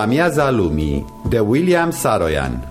amiaza lumii, de William Saroyan.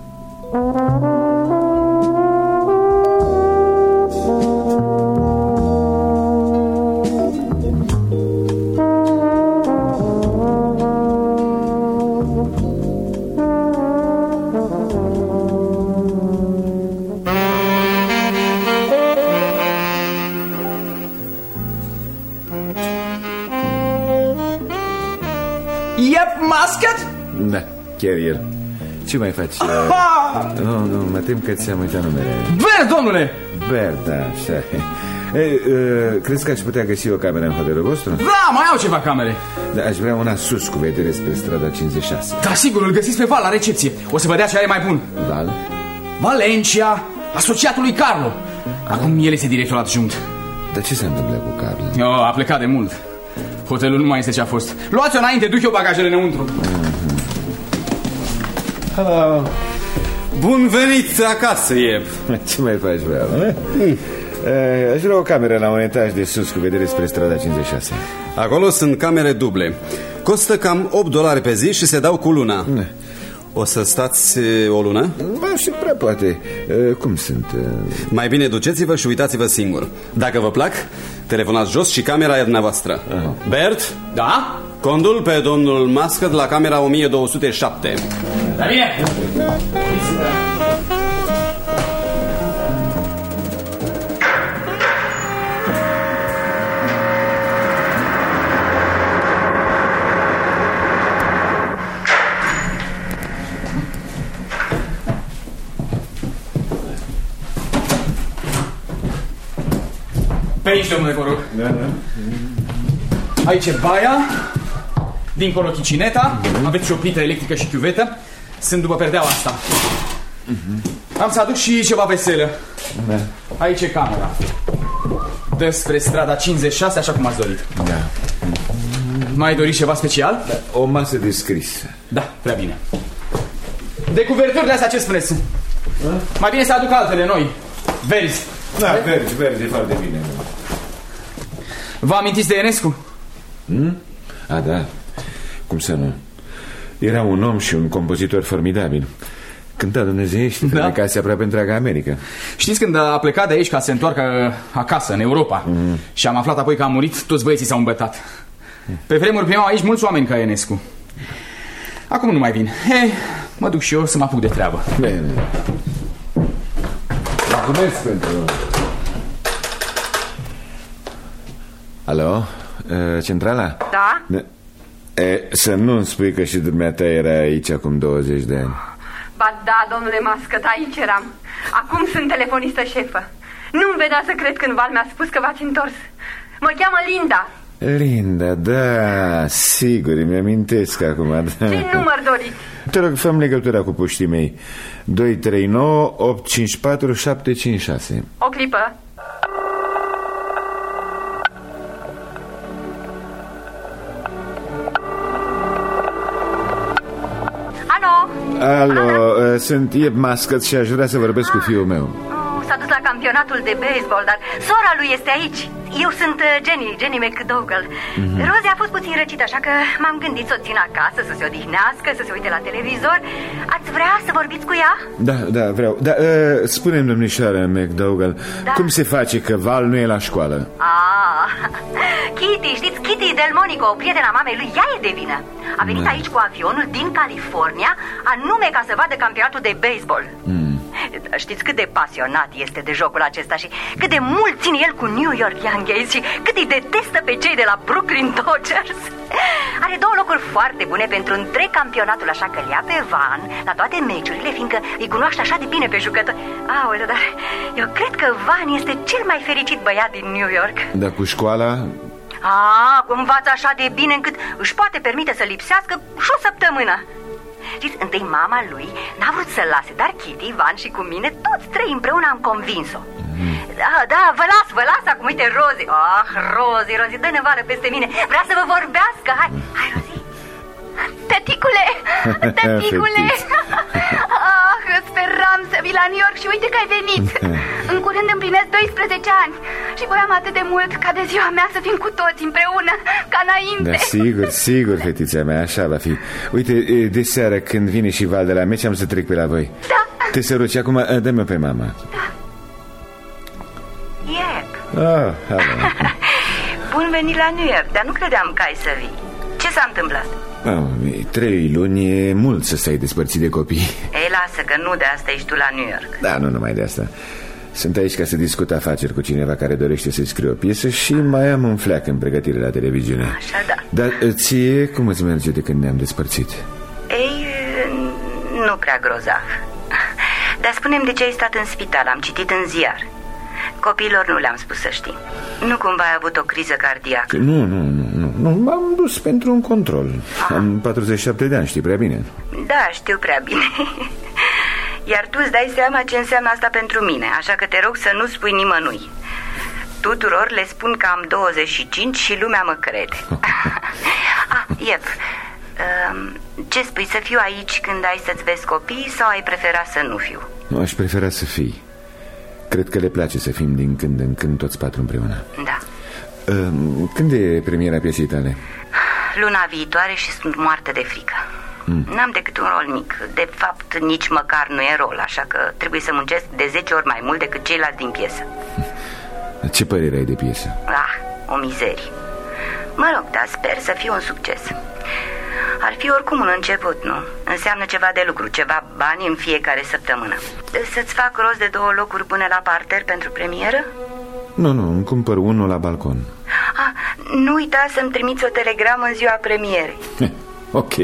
Da, chiar el. Ce mai faci? Nu, mă tem că ți-am uitat numele. Bert, domnule! Bert, da, așa. Crezi că aș putea găsi o cameră în hotelul vostru? Da, mai au ceva camere. Da, aș vrea una sus cu vedere spre strada 56. Da, sigur, îl găsiți pe Val la recepție. O să vă dea ce are mai bun. Val? Valencia, asociatul lui Carlo. Acum el este director adjunct. Dar ce se întâmplă cu Carlo? A plecat de mult. Hotelul nu mai este ce a fost. Luați-o înainte, duc eu bagajele înăuntru. Hello. Bun venit acasă, Ieb. Ce mai faci, vreau? Aș vrea o cameră la un etaj de sus cu vedere spre strada 56. Acolo sunt camere duble. Costă cam $8 pe zi și se dau cu luna. O să stați o lună? Ba, și prea poate. Cum sunt? Mai bine duceți-vă și uitați-vă singur. Dacă vă plac, telefonați jos și camera e dumneavoastră. Bert? Da? Condul pe domnul Mascăt la camera 1207. Da, bine! Pe aici, domnule, vă rog. Da. Aici e baia, dincolo chicineta, aveți și o plită electrică și chiuvetă. Sunt după perdeaua asta. Am să aduc și ceva veselă. Da. Aici e camera. Dă spre strada 56, așa cum ați dorit. Da. Mai doriți ceva special? Da. O masă de scris. Da, prea bine. De cuverturile astea ce spuneți? Mai bine să aduc altele noi. Verzi. Da, verzi, e foarte bine. Vă amintiți de Enescu? A, da. Cum să nu? Era un om și un compozitor formidabil. Cânta dumnezeiește, predicase aproape întreaga America. Știți, când a plecat de aici ca să se întoarcă acasă, în Europa, și am aflat apoi că a murit, toți băieții s-au îmbătat. Pe vremuri primeau aici mulți oameni ca Enescu. Acum nu mai vin. Mă duc și eu să mă apuc de treabă. Bine. Mulțumesc pentru... Alo? Centrala? Da? Să nu-mi spui că și dumneata era aici acum 20 de ani. Ba da, domnule Mascăt, aici eram. Acum sunt telefonistă șefă. Nu-mi vedea să cred când Val mi-a spus că v-ați întors. Mă cheamă Linda. Linda, da, sigur, îmi amintesc acum, da. Ce număr doriți? Te rog, fă-mi legătura cu puștii mei. 239 854 756. O clipă. Alo, sunt Ieb Mascăt și aș vrea să vorbesc cu fiul meu. S-a dus la campionatul de baseball, dar sora lui este aici. Eu sunt Jenny McDougall. Rosie a fost puțin răcită, așa că m-am gândit să o țin acasă, să se odihnească, să se uite la televizor. Ați vrea să vorbiți cu ea? Da, vreau. Da, spune-mi, domnișoară McDougall, cum se face că Val nu e la școală? Kitty, știți, Kitty Delmonico, prietena mamei lui, ea e de vină. A venit aici cu avionul din California, anume ca să vadă campionatul de baseball. Știți cât de pasionat este de jocul acesta și cât de mult ține el cu New York Yankees și cât îi detestă pe cei de la Brooklyn Dodgers. Are 2 locuri foarte bune pentru întreg campionatul, așa că îl ia pe Van la toate meciurile, fiindcă îi cunoaște așa de bine pe jucători. Aoleu, dar eu cred că Van este cel mai fericit băiat din New York. Dar cu școala? Învață așa de bine încât își poate permite să lipsească și o săptămână. Știți, întâi mama lui n-a vrut să-l lase, dar Kitty, Van și cu mine, toți 3 împreună am convins-o. Da, vă las acum, uite, Rosie. Rosie, dă nevară peste mine. Vrea să vă vorbească, hai, Rosie. Tăticule, speram să vii la New York și uite că ai venit. În curând împlinesc 12 ani și Și voiam atât de mult ca de ziua mea să fim cu toți împreună, ca înainte. Da, sigur, sigur, fetița mea, așa va fi. Uite, de seară când vine și Val de la meci, am să trec pe la voi. Da. Te sărut și acum dă-mi-o pe mama. Da. Iep. Bun venit la New York, dar nu credeam că ai să vii. Ce s-a întâmplat? 3 luni e mult să stai despărțit de copii. Ei, lasă că nu de asta ești tu la New York. Da, nu numai de asta. Sunt aici ca să discut afaceri cu cineva care dorește să scrie o piesă și mai am un fleac în pregătire la televiziune. Așa, da. Dar ție cum îți merge de când ne-am despărțit? Ei, nu prea grozav. Dar spune-mi de ce ai stat în spital, am citit în ziar. Copiilor nu le-am spus să știi. Nu cumva ai avut o criză cardiacă? Nu, m-am dus pentru un control. Am 47 de ani, știi prea bine. Da, știu prea bine. Iar tu îți dai seama ce înseamnă asta pentru mine. Așa că te rog să nu spui nimănui. Tuturor le spun că am 25 și lumea mă crede. Iep, ce spui, să fiu aici când ai să-ți vezi copiii sau ai prefera să nu fiu? Nu, aș prefera să fii. Cred că le place să fim din când în când toți 4 împreună. Da. Când e premiera piesei tale? Luna viitoare și sunt moartă de frică. N-am decât un rol mic. De fapt, nici măcar nu e rol, așa că trebuie să muncesc de 10 ori mai mult decât ceilalți din piesă. Ce părere ai de piesă? O mizerie. Mă rog, dar sper să fie un succes. Ar fi oricum un început, nu? Înseamnă ceva de lucru, ceva bani în fiecare săptămână. Să-ți fac rost de 2 locuri bune la parter pentru premieră? Nu, îmi cumpăr unul la balcon. Nu uita să-mi trimiți o telegramă în ziua premierei. Ok.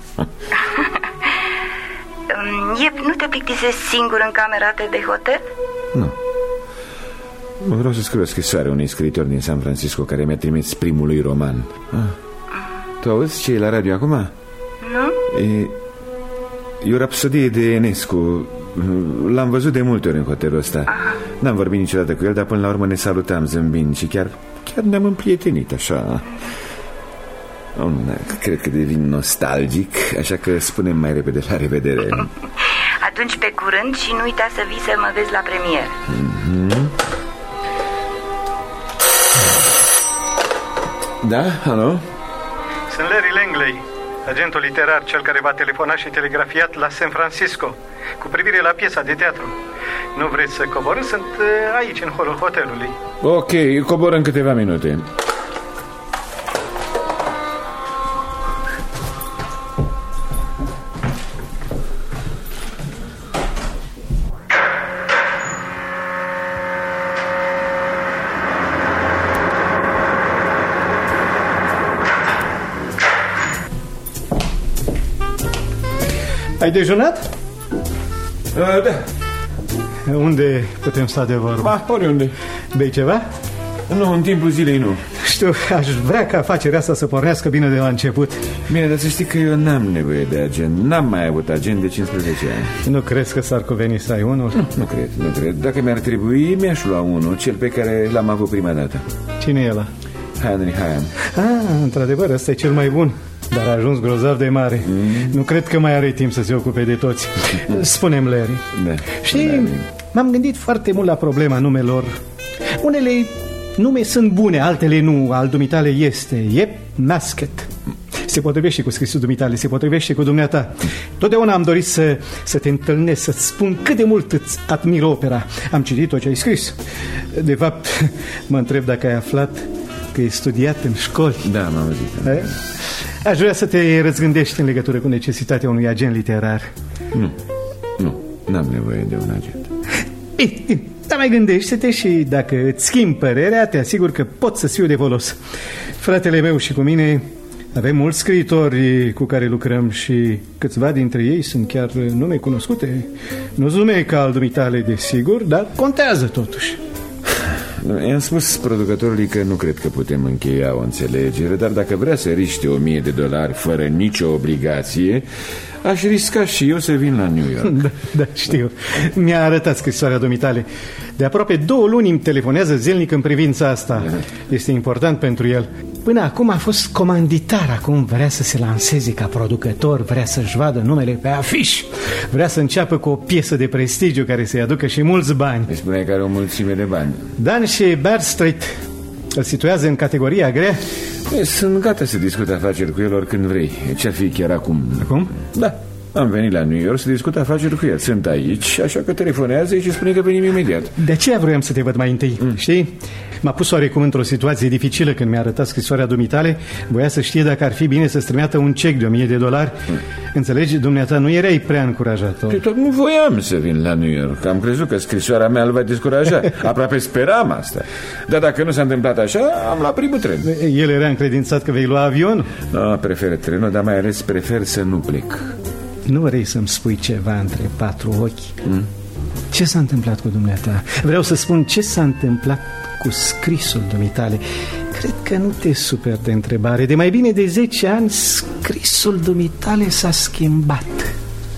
Nu te plictisezi singur în camera ta de hotel? Nu. Vreau să scriu o scrisoare unui scriitor din San Francisco care mi-a trimis primul lui roman. Tu auzi ce e la radio acum? Nu? E o rapsodie de Enescu. L-am văzut de multe ori în hotelul ăsta. N-am vorbit niciodată cu el, dar până la urmă ne salutam zâmbind și chiar ne-am împrietenit așa. Cred că devin nostalgic, așa că spunem mai repede la revedere. Atunci pe curând și nu uita să vii să mă vezi la premieră. Da, alo? Sunt Larry Langley, agentul literar, cel care va telefona și telegrafiat la San Francisco cu privire la piesa de teatru. Nu vreți să coborâm? Sunt aici, în holul hotelului. Ok, coborăm câteva minute. Ai dejunat? Da. Unde putem sta de vorbă? Oriunde. Bei ceva? Nu, în timpul zilei nu. Știu, aș vrea ca afacerea asta să pornească bine de la început. Bine, dar să știi că eu n-am nevoie de agent. N-am mai avut agent de 15 ani. Nu crezi că s-ar cuveni să ai unul? Nu cred. Dacă mi-ar trebui, mi-aș lua unul, cel pe care l-am avut prima dată. Cine e ăla? Henry Hyam. Într-adevăr, ăsta e cel mai bun. Dar a ajuns grozav de mare. Nu cred că mai are timp să se ocupe de toți. Spune-mi, Larry. Da. Și m-am gândit foarte mult la problema numelor. Unele nume sunt bune, altele nu. Al dumitale este Yep Masket. Se potrivește cu scrisul dumitale, se potrivește cu dumneata. Totdeauna am dorit să te întâlnesc, să-ți spun cât de mult îți admir opera. Am citit tot ce ai scris. De fapt, mă întreb dacă ai aflat că e studiat în școli. Da, m-am auzit. Aș vrea să te răzgândești în legătură cu necesitatea unui agent literar. Nu, n-am nevoie de un agent. Bine, dar mai gândește-te și dacă îți schimbi părerea, te asigur că pot să fiu de folos. Fratele meu și cu mine avem mulți scriitori cu care lucrăm și câțiva dintre ei sunt chiar nume cunoscute. Nu nume ca al dumitale, desigur, dar contează totuși. I-am spus producătorului că nu cred că putem încheia o înțelegere, dar dacă vrea să riște $1000 fără nicio obligație, aș risca și eu să vin la New York. Da, știu. Mi-a arătat scrisoarea dumitale. De aproape 2 luni îmi telefonează zilnic în privința asta. Este important pentru el. Până acum a fost comanditar, acum vrea să se lanseze ca producător, vrea să-și vadă numele pe afiș, vrea să înceapă cu o piesă de prestigiu care să-i aducă și mulți bani. Îi spuneai că are o mulțime de bani. Dan și Bradstreet îl situează în categoria grea. Sunt gata să discut afaceri cu el oricând vrei. Ce-ar fi chiar acum? Acum? Da. Am venit la New York să discut afaceri cu el. Sunt aici, așa că telefonează și spune că venim imediat. De aceea vroiam să te văd mai întâi. Știi? M-a pus oarecum într-o situație dificilă când mi-a arătat scrisoarea dumitale. Voia să știe dacă ar fi bine să-ți trimită un cec de $1000. Înțelegi? Dumneata nu erai prea încurajator. Păi tot nu voiam să vin la New York. Am crezut că scrisoarea mea îl va descuraja. Aproape speram asta. Dar dacă nu s-a întâmplat așa, am luat primul tren. El era încredințat că vei lua avionul? Nu, prefer trenul, dar mai ales prefer să nu plec. Nu vrei să-mi spui ceva între 4 ochi? Ce s-a întâmplat cu dumneata? Vreau să spun ce s-a întâmplat cu scrisul dumitale. Cred că nu te super de întrebare. De mai bine de 10 ani scrisul dumitale s-a schimbat.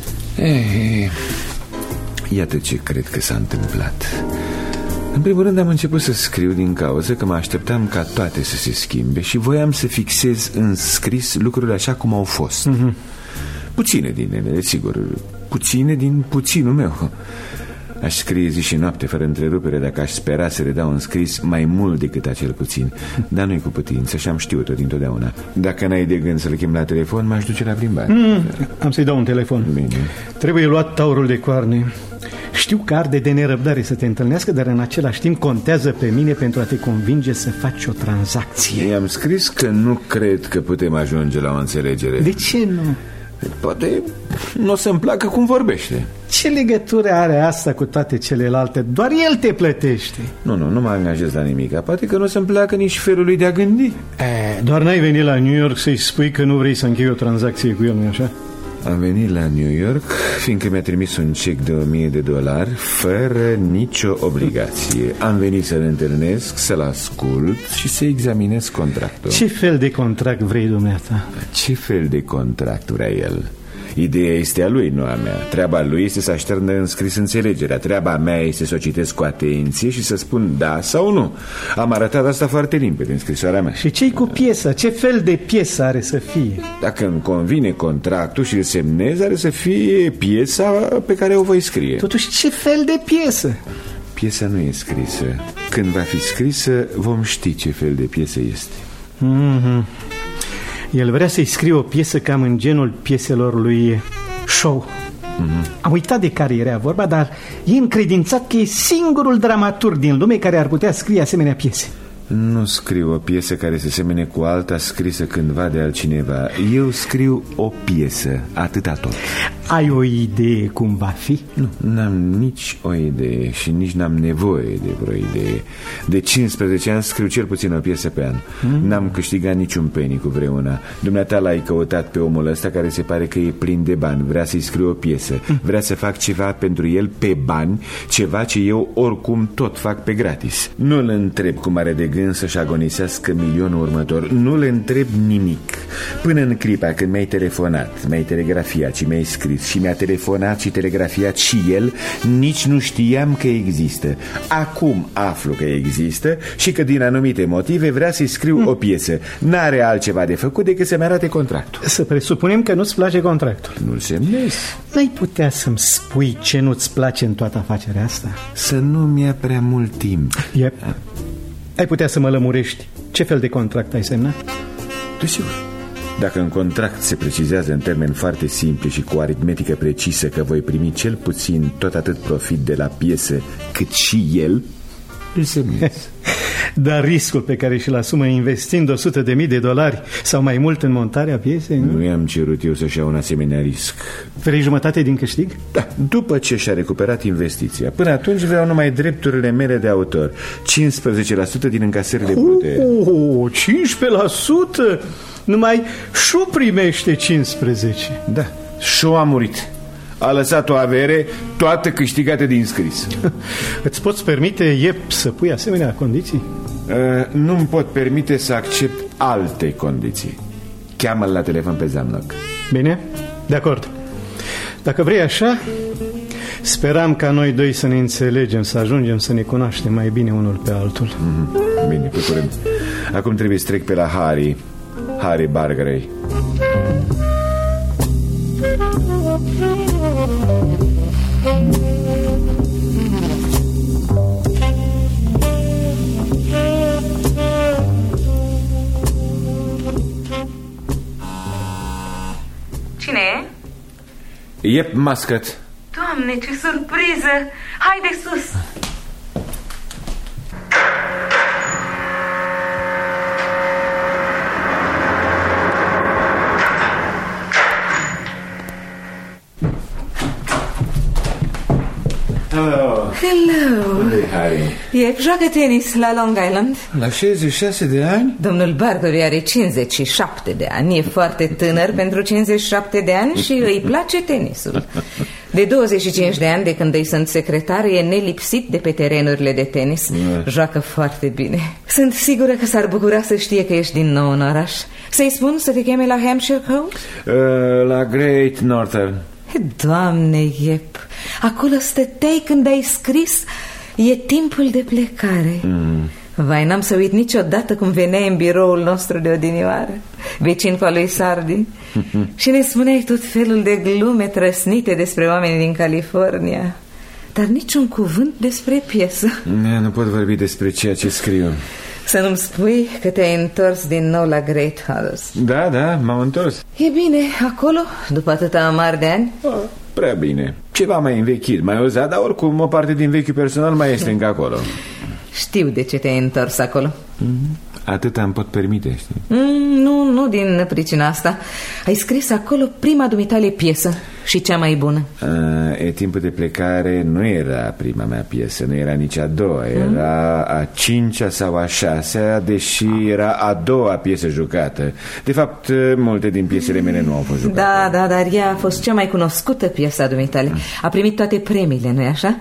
Iată ce cred că s-a întâmplat. În primul rând am început să scriu din cauză că mă așteptam ca toate să se schimbe și voiam să fixez în scris lucrurile așa cum au fost. Puține din ele, sigur, puține din puținul meu. Aș scrie zi și noapte fără întrerupere dacă aș spera să redau în scris mai mult decât acel puțin. Dar nu-i cu putință și am știut-o dintotdeauna. Dacă n-ai de gând să-l chem la telefon, m-aș duce la plimbare. Am să-i dau un telefon. Bine. Trebuie luat taurul de coarne. Știu că arde de nerăbdare să te întâlnească, dar în același timp contează pe mine pentru a te convinge să faci o tranzacție. I-am scris că nu cred că putem ajunge la o înțelegere. De ce nu? Poate nu o să-mi placă cum vorbește. Ce legătură are asta cu toate celelalte? Doar el te plătește. Nu mă angajez la nimic. Poate că nu o să-mi placă nici felul lui de a gândi. Doar n-ai venit la New York să-i spui că nu vrei să închei o tranzacție cu el, nu-i așa? Am venit la New York fiindcă mi-a trimis un cec de $1000 fără nicio obligație. Am venit să-l întâlnesc, să-l ascult și să examinez contractul. Ce fel de contract vrei, dumneata? Ce fel de contract vrea el? Ideea este a lui, nu a mea. Treaba lui este să așternă în scris înțelegerea. Treaba mea este să o citesc cu atenție și să spun da sau nu. Am arătat asta foarte limpede în scrisoarea mea. Și ce-i cu piesa? Ce fel de piesă are să fie? Dacă îmi convine contractul și îl semnez, are să fie piesa pe care o voi scrie. Totuși, ce fel de piesă? Piesa nu e scrisă. Când va fi scrisă, vom ști ce fel de piesă este. El vrea să-i scrie o piesă cam în genul pieselor lui Shaw. Am uitat de care era vorba, dar e încredințat că e singurul dramaturg din lume care ar putea scrie asemenea piese. Nu scriu o piesă care se semene cu alta scrisă cândva de altcineva. Eu scriu o piesă, atâta tot. Ai o idee cum va fi? Nu, n-am nici o idee și nici n-am nevoie de vreo idee. De 15 ani scriu cel puțin o piesă pe an. N-am câștigat niciun penny cu vreuna. Dumneata l-ai căutat pe omul ăsta care se pare că e plin de bani. Vrea să-i scriu o piesă. Vrea să fac ceva pentru el pe bani, ceva ce eu oricum tot fac pe gratis. Nu-l întreb cum are de gând să-și agonisească milionul următor. Nu le întreb nimic. Până în clipa când mi-ai telefonat, mi-ai telegrafiat și mi-ai scris și mi-a telefonat și telegrafiat și el, nici nu știam că există. Acum aflu că există și că din anumite motive vrea să-i scriu o piesă. N-are altceva de făcut decât să-mi arate contractul. Să presupunem că nu-ți place contractul. Nu-l semnez. N-ai putea să-mi spui ce nu-ți place în toată afacerea asta? Să nu-mi ia prea mult timp. Ai putea să mă lămurești ce fel de contract ai semnat? Desigur. Dacă în contract se precizează în termeni foarte simpli și cu aritmetică precisă că voi primi cel puțin tot atât profit de la piesă cât și el, îl semnez. Dar riscul pe care și-l asumă investind $100.000 sau mai mult în montarea piesei, nu? Nu i-am cerut eu să-și ia un asemenea risc. Vrei jumătate din câștig? Da, după ce și-a recuperat investiția. Până atunci vreau numai drepturile mele de autor. 15% din încasările brute. 15%? Numai Shaw primește 15%. Da, Shaw a murit. A lăsat o avere toată câștigată din scris. Îți poți permite, să pui asemenea condiții? Nu-mi pot permite să accept alte condiții. Cheamă-l la telefon pe Zamnock. Bine, de acord. Dacă vrei așa, speram ca noi doi să ne înțelegem, să ajungem să ne cunoaștem mai bine unul pe altul. Bine, pe curând. Acum trebuie să trec pe la Harry Bargrey. Cine e? Yep, Muscat. Doamne, ce surpriză! Haide sus! Hello! Harry. Yep, joacă tenis la Long Island. La 66 de ani? Domnul Bargory are 57 de ani. E foarte tânăr pentru 57 de ani și îi place tenisul. De 25 de ani, de când îi sunt secretar, e nelipsit de pe terenurile de tenis. Joacă foarte bine. Sunt sigură că s-ar bucura să știe că ești din nou în oraș. Să-i spun să te cheme la Hampshire Court? La Great Northern. Doamne, Iep, acolo stăteai când ai scris "E timpul de plecare". Vai, n-am să uit niciodată cum veneai în biroul nostru de odinioară, vecin cu al lui Sardi, și ne spuneai tot felul de glume trăsnite despre oamenii din California, dar niciun cuvânt despre piesă. Nu pot vorbi despre ceea ce scriu. Să nu-mi spui că te-ai întors din nou la Great Halls. Da, m-am întors. E bine acolo, după atâta amar de ani? Prea bine. Ceva mai învechit, mai uzat, dar oricum o parte din vechiul personal mai este încă acolo. Știu de ce te-ai întors acolo. Atâta îmi pot permite, știi? Nu din pricina asta. Ai scris acolo prima dumitale piesă și cea mai bună. E timpul de plecare nu era prima mea piesă, nu era nici a doua, era a 5-a sau a 6-a, deși era a doua piesă jucată. De fapt, multe din piesele mele nu au fost jucate. Da, dar ea a fost cea mai cunoscută piesă a dumitale. A primit toate premiile, nu-i așa?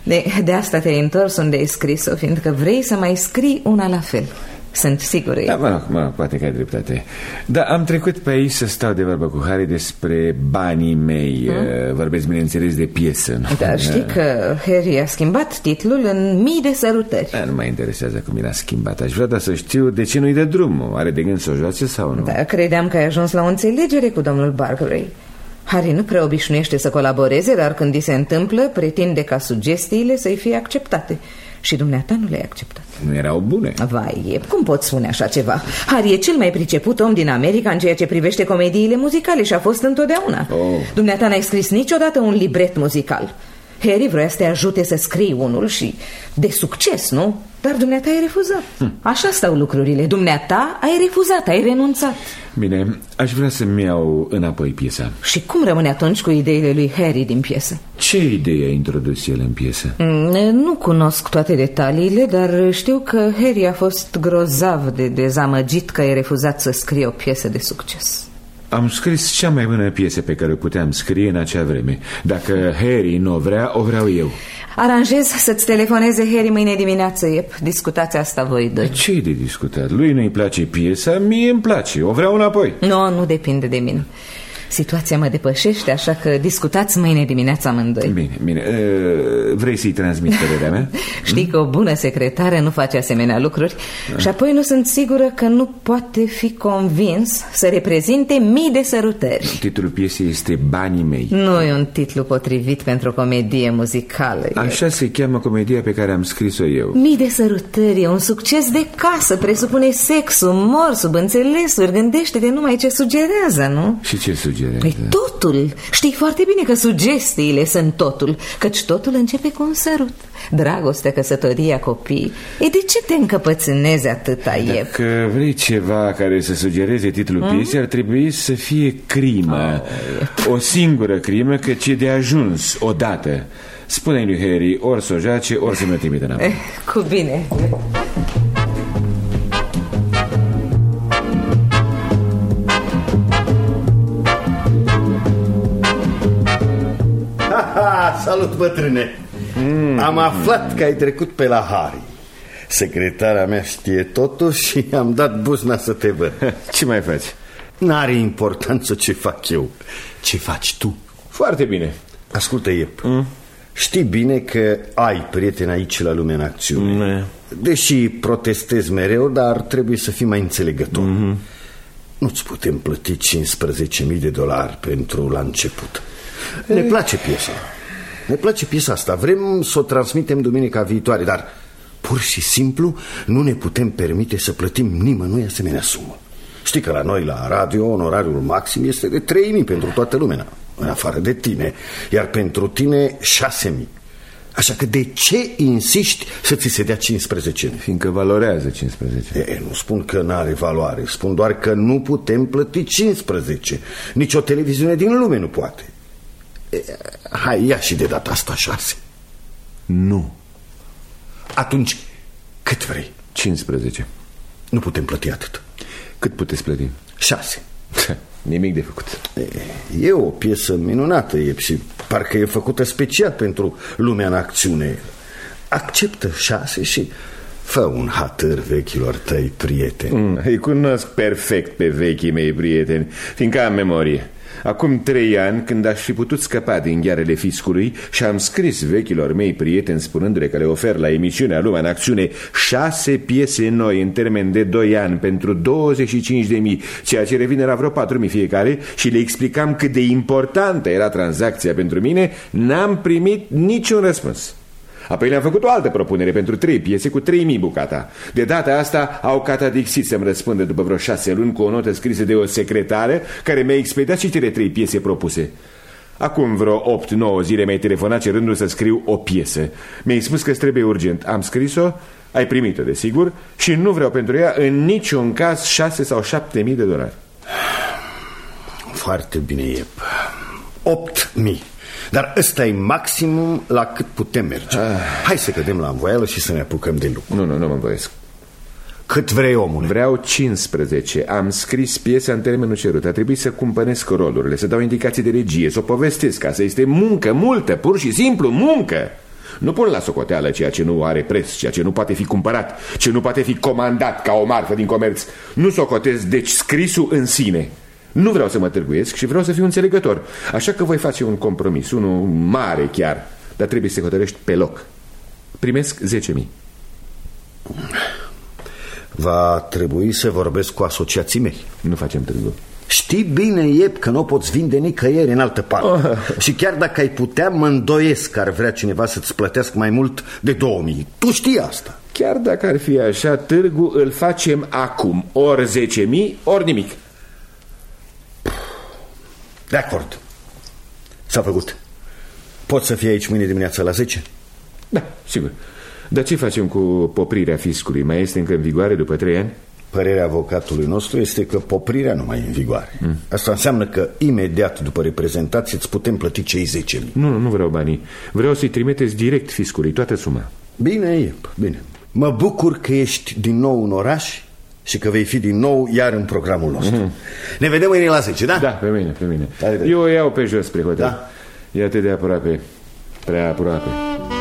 De asta te-ai întors unde ai scris-o, fiindcă vrei să mai scrii una la fel. Sunt sigură. Da, mă rog, poate că ai dreptate. Dar am trecut pe aici să stau de vorbă cu Harry despre banii mei. Vorbesc, bineînțeles, de piesă, nu? Dar știi că Harry a schimbat titlul în Mii de sărutări. Nu mă interesează cum era schimbat. Aș vrea doar să știu de ce nu-i dă drumul. Are de gând să o joace sau nu? Da, credeam că ai ajuns la o înțelegere cu domnul Bargrey. Harry nu prea obișnuiește să colaboreze, dar când îi se întâmplă, pretinde ca sugestiile să-i fie acceptate. Și dumneata nu le-ai acceptat. Nu erau bune. Vai, cum poți spune așa ceva? Harry e cel mai priceput om din America în ceea ce privește comediile muzicale și a fost întotdeauna. Dumneata n-ai scris niciodată un libret muzical. Harry vrea să te ajute să scrii unul și de succes, nu? Dar dumneata ai refuzat. Așa stau lucrurile. Dumneata ai refuzat, ai renunțat. Bine, aș vrea să-mi iau înapoi piesa. Și cum rămâne atunci cu ideile lui Harry din piesă? Ce idee a introdus el în piesă? Nu cunosc toate detaliile, dar știu că Harry a fost grozav de dezamăgit că ai refuzat să scrie o piesă de succes. Am scris cea mai bună piesă pe care o puteam scrie în acea vreme. Dacă Harry nu o vrea, o vreau eu. Aranjez să-ți telefoneze Harry mâine dimineață, Iep. Discutați asta voi doi. Ce-i de discutat? Lui nu-i place piesa, mie îmi place. O vreau înapoi. Nu depinde de mine. Situația mă depășește, așa că discutați mâine dimineața amândoi. Bine. Vrei să-i transmit părerea mea? Știi că o bună secretară nu face asemenea lucruri. Și apoi nu sunt sigură că nu poate fi convins să reprezinte Mii de sărutări. Titlul piesei este Banii mei. Nu e un titlu potrivit pentru o comedie muzicală. Așa se cheamă comedia pe care am scris-o eu. Mii de sărutări e un succes de casă. Presupune sex, umor, subînțelesuri. Gândește-te numai ce sugerează, nu? Și ce sugerează? Păi totul. Știi foarte bine că sugestiile sunt totul, căci totul începe cu un sărut. Dragostea, căsătoria, copii. De ce te încăpățânezi atâta, Iep? Dacă vrei ceva care să sugereze titlul piesei, ar trebui să fie crimă. O singură crimă, căci e de ajuns odată. Spune-i lui Harry ori să o joace, ori să mă trimite înapoi. Cu bine. Salut, bătrâne. Am aflat că ai trecut pe la Harry. Secretara mea știe totul și am dat buzna să te văd. Ce mai faci? N-are importanță ce fac eu. Ce faci tu? Foarte bine. Ascultă, Iep, știi bine că ai prieteni aici la Lumea în Acțiune. Deși protestezi mereu, dar trebuie să fii mai înțelegător. Nu-ți putem plăti $15.000 pentru la început. Ne place piesa. Ne place piesa asta. Vrem să o transmitem duminica viitoare, dar pur și simplu nu ne putem permite să plătim nimănui asemenea sumă. Știi că la noi, la radio, onorariul maxim este de 3.000 pentru toată lumea, în afară de tine. Iar pentru tine 6.000. Așa că de ce insisti să ți se dea 15? Fiindcă valorează 15. Nu spun că n-are valoare. Spun doar că nu putem plăti 15. Nici o televiziune din lume nu poate. Hai, ia și de data asta 6. Nu. Atunci, cât vrei? 15. Nu putem plăti atât. Cât puteți plăti? 6. Nimic de făcut. E o piesă minunată, și parcă e făcută special pentru Lumea în Acțiune. Acceptă 6 și fă un hatăr vechilor tăi prieteni. Îi cunosc perfect pe vechii mei prieteni, fiindcă am memorie. Acum 3 ani, când aș fi putut scăpa din ghearele fiscului, și am scris vechilor mei prieteni spunându-le că le ofer la emisiunea Lumea în Acțiune 6 piese noi în termen de 2 ani pentru 25.000, ceea ce revine la vreo 4.000 fiecare, și le explicam cât de importantă era tranzacția pentru mine, n-am primit niciun răspuns. Apoi le-am făcut o altă propunere pentru 3 piese cu 3.000 bucata. De data asta au catadixit să-mi răspundă după vreo 6 luni cu o notă scrisă de o secretară care mi-a expediat și cele 3 piese propuse. Acum vreo 8-9 zile mi-ai telefonat cerându-mi să scriu o piesă. Mi-ai spus că trebuie urgent. Am scris-o, ai primit-o desigur, și nu vreau pentru ea în niciun caz 6 sau 7.000 de dolari. Foarte bine, Iep. 8.000. Dar ăsta e maximum la cât putem merge. Hai să cădem la învoială și să ne apucăm de lucru. Nu mă învoiesc. Cât vrei, omule? Vreau 15. Am scris piesa în termenul cerut. A trebuit să cumpănesc rolurile, să dau indicații de regie, să o povestesc. Asta este muncă multă, pur și simplu muncă. Nu pun la socoteală ceea ce nu are preț, ceea ce nu poate fi cumpărat, ce nu poate fi comandat ca o marfă din comerț. Nu socotez, deci, scrisul în sine. Nu vreau să mă târguiesc și vreau să fiu înțelegător. Așa că voi face un compromis, unul mare chiar, dar trebuie să hotărăști pe loc. Primesc 10.000. Va trebui să vorbesc cu asociații mei. Nu facem târgu. Știi bine, Iep, că nu o poți vinde nicăieri în altă parte. Și chiar dacă ai putea, mă îndoiesc că ar vrea cineva să-ți plătească mai mult de 2.000. Tu știi asta. Chiar dacă ar fi așa, târgu îl facem acum. Ori 10.000, ori nimic. De acord. S-a făcut. Poți să fii aici mâine dimineața la 10? Da, sigur. Dar ce facem cu poprirea fiscului? Mai este încă în vigoare după 3 ani? Părerea avocatului nostru este că poprirea nu mai e în vigoare. Asta înseamnă că imediat după reprezentație îți putem plăti cei 10.000. Nu vreau banii. Vreau să-i trimiteți direct fiscului toată suma. Bine, Iep, bine. Mă bucur că ești din nou în oraș și că vei fi din nou iar în programul nostru. Ne vedem mâine la 10, da? Da, pe mine. Eu o iau pe jos spre hotel. Da. Ia-te de aproape. Prea aproape.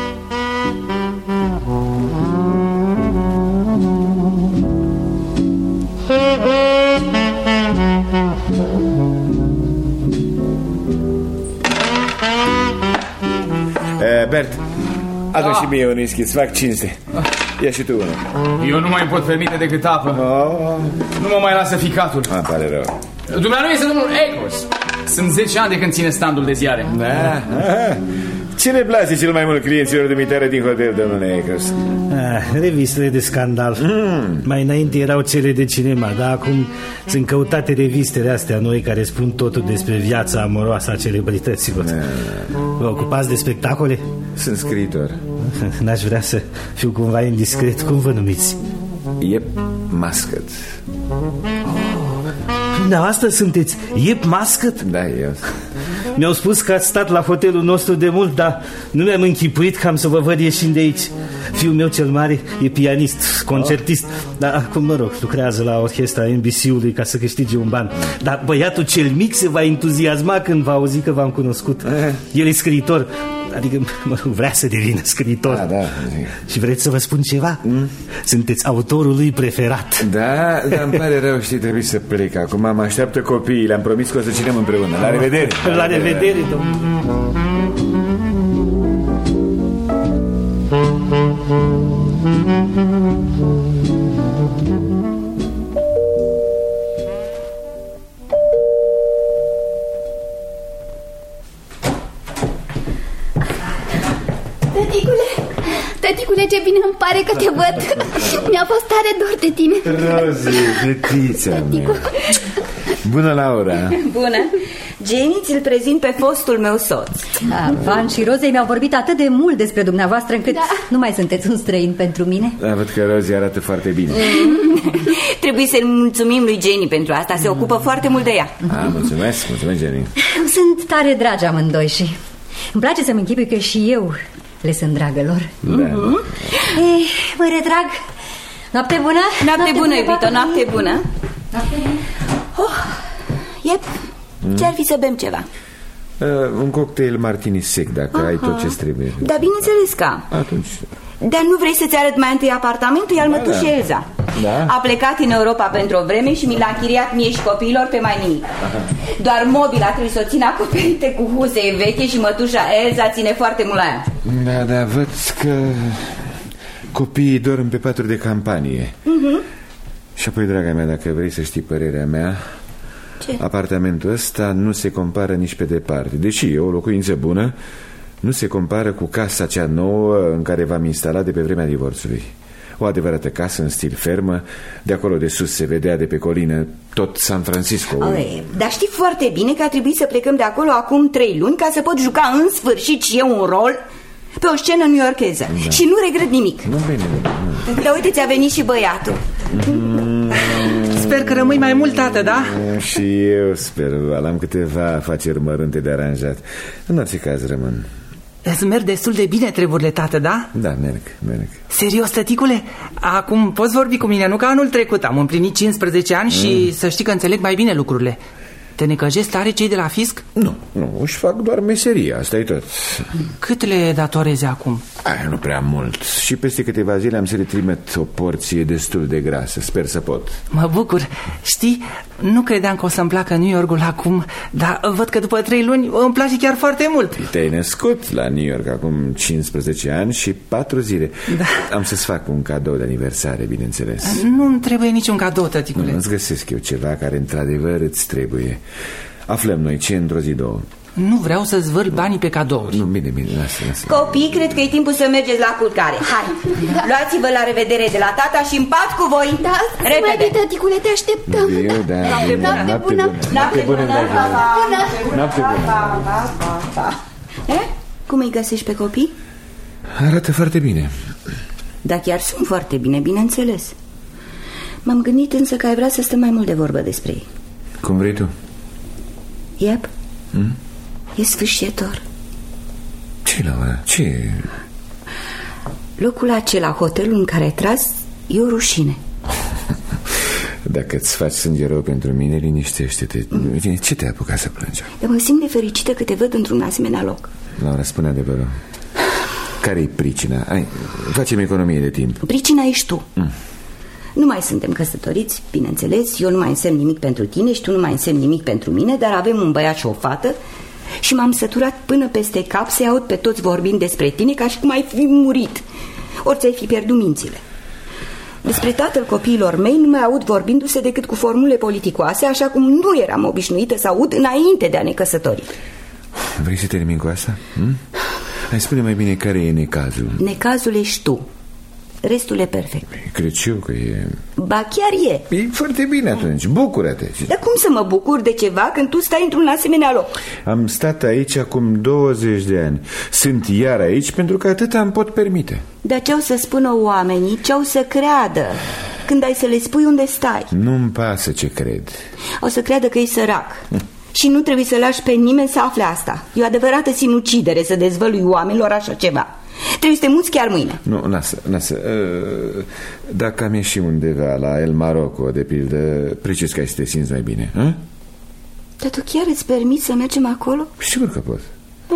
Bert, adu și mie un whisky, îți fac cinste. Ia și tu unul. Eu nu mai pot permite decât apă. Nu mă mai lasă ficatul. Pare rău. Dumnealui este domnul Akers. Sunt 10 ani de când ține standul de ziare. Ce ne place cel mai mult clienților dumitare din hotel, domnule Akers? Revistele de scandal. Mai înainte erau cele de cinema, dar acum sunt căutate revistele astea noi care spun totul despre viața amoroasă a celebrităților. Vă ocupați de spectacole? Sunt scriitor. N-aș vrea să fiu cumva indiscret. Cum vă numiți? Iep Muscat. Dumneavoastră sunteți Iep Muscat? Da, eu. Mi-au spus că ați stat la hotelul nostru de mult, dar nu mi-am închipuit că am să vă văd ieșind de aici. Fiul meu cel mare e pianist, concertist, dar acum, mă rog, lucrează la orchestra NBC-ului ca să câștige un ban. Dar băiatul cel mic se va entuziasma când va auzi că v-am cunoscut. El e scriitor. Adică vrea să devină scriitor. Da. Și vreți să vă spun ceva? Sunteți autorul lui preferat. Da, dar îmi pare rău, știi, trebuie să plec acum. Mă așteaptă copiii, le-am promis că o să cinem împreună. La revedere. La revedere, domnule. Tăticule, ce bine îmi pare că te văd. Mi-a fost tare dor de tine. Rozi, fetița mea. Bună, Laura. Bună. Jenny, ți-l prezint pe fostul meu soț. Van și Rozei mi-au vorbit atât de mult despre dumneavoastră încât nu mai sunteți un străin pentru mine. Da, văd că Rozi arată foarte bine. Trebuie să-i mulțumim lui Jenny pentru asta. Se ocupă foarte mult de ea. Mulțumesc, Jenny. Sunt tare dragi amândoi și îmi place să-mi închipui că și eu le sunt dragă lor. Mă retrag. Noapte bună. Noapte bună, iubito, noapte bună. Iep, ce-ar fi să bem ceva? Un cocktail martini sec, dacă ai tot ce-ți trebuie. Da, bineînțeles că am. Atunci. Dar nu vrei să-ți arăt mai întâi apartamentul? E al mătușii Elza. A plecat în Europa pentru o vreme și mi l-a închiriat mie și copiilor pe mai nimic. Doar mobila trebuie să o țin acoperite cu huse veche și mătușa Elza ține foarte mult la ea. Da, văd că copiii dorm pe patru de campanie. Și apoi, draga mea, dacă vrei să știi părerea mea, ce? Apartamentul ăsta nu se compară nici pe departe. Deși e o locuință bună, nu se compară cu casa cea nouă în care v-am instalat de pe vremea divorțului. O adevărată casă în stil fermă. De acolo de sus se vedea de pe colină tot San Francisco. Dar știi foarte bine că a trebuit să plecăm de acolo acum 3 luni ca să pot juca în sfârșit și eu un rol pe o scenă newyorkeză. Și nu regret nimic. Dar uite, ți-a venit și băiatul. Sper că rămâi mai mult, tată, da? Și eu sper, am câteva afaceri mărunte de aranjat. În orice caz rămân. Îți merg destul de bine treburile, tată, da? Da, merg. Serios, tăticule? Acum poți vorbi cu mine, nu ca anul trecut. Am împlinit 15 ani și să știi că înțeleg mai bine lucrurile. Te necăjesc tare cei de la fisc? Nu, își fac doar meseria, asta e tot. Cât le datorezi acum? Nu prea mult. Și peste câteva zile am să le trimit o porție destul de grasă. Sper să pot. Mă bucur. Știi, nu credeam că o să-mi placă New Yorkul acum, dar văd că după 3 luni îmi place chiar foarte mult. Te-ai născut la New York acum 15 ani și 4 zile. Am să-ți fac un cadou de aniversare, bineînțeles. Nu-mi trebuie niciun cadou, tăticule. Îți găsesc eu ceva care într-adevăr îți trebuie. Aflăm noi ce într-o zi, două. Nu vreau să zvârli banii pe cadouri. Nu, bine, lasă. Copii, cred că e timpul să mergeți la culcare. Hai, luați-vă la revedere de la tata și în pat cu voi. Da, repede, tăticule, te așteptăm. Noapte bună. Cum îi găsești pe copii? Arată foarte bine. Da, chiar sunt foarte bine, bineînțeles. M-am gândit însă că ai vrea să stăm mai mult de vorbă despre ei. Cum vrei tu. Iep, e sfârșitor. Ce, Laura? Ce? Locul acela, hotelul în care ai tras, e o rușine. Dacă îți faci sânge rău pentru mine, liniștește-te. Ce te-ai apucat să plângi? Dar mă simt de fericită că te văd într-un asemenea loc. Laura, spune adevărul. Care-i pricina? Facem economie de timp. Pricina ești tu. Nu mai suntem căsătoriți, bineînțeles. Eu nu mai însemn nimic pentru tine și tu nu mai însemni nimic pentru mine. Dar avem un băiat și o fată și m-am săturat până peste cap să-i aud pe toți vorbind despre tine ca și cum ai fi murit, ori ți-ai fi pierdut mințile. Despre tatăl copiilor mei nu mai aud vorbindu-se decât cu formule politicoase, așa cum nu eram obișnuită să aud înainte de a ne căsători. Vrei să termin cu asta? Hai, spune mai bine care e necazul. Necazul ești tu. Restul e perfect. Cred și eu că e... Ba chiar e. E foarte bine atunci, bucură-te. Dar cum să mă bucur de ceva când tu stai într-un asemenea loc? Am stat aici acum 20 de ani. Sunt iar aici pentru că atâta îmi pot permite. Dar ce au să spună oamenii, ce au să creadă când ai să le spui unde stai? Nu-mi pasă ce cred. O să creadă că e sărac. Și nu trebuie să lași pe nimeni să afle asta. E o adevărată sinucidere să dezvălui oamenilor așa ceva. Trebuie să te muți chiar mâine. Nu, lasă. Dacă am ieșit undeva la El Maroco, de pildă, precis că ai să te simți mai bine. Dar tu chiar îți permiți să mergem acolo? Sigur că pot.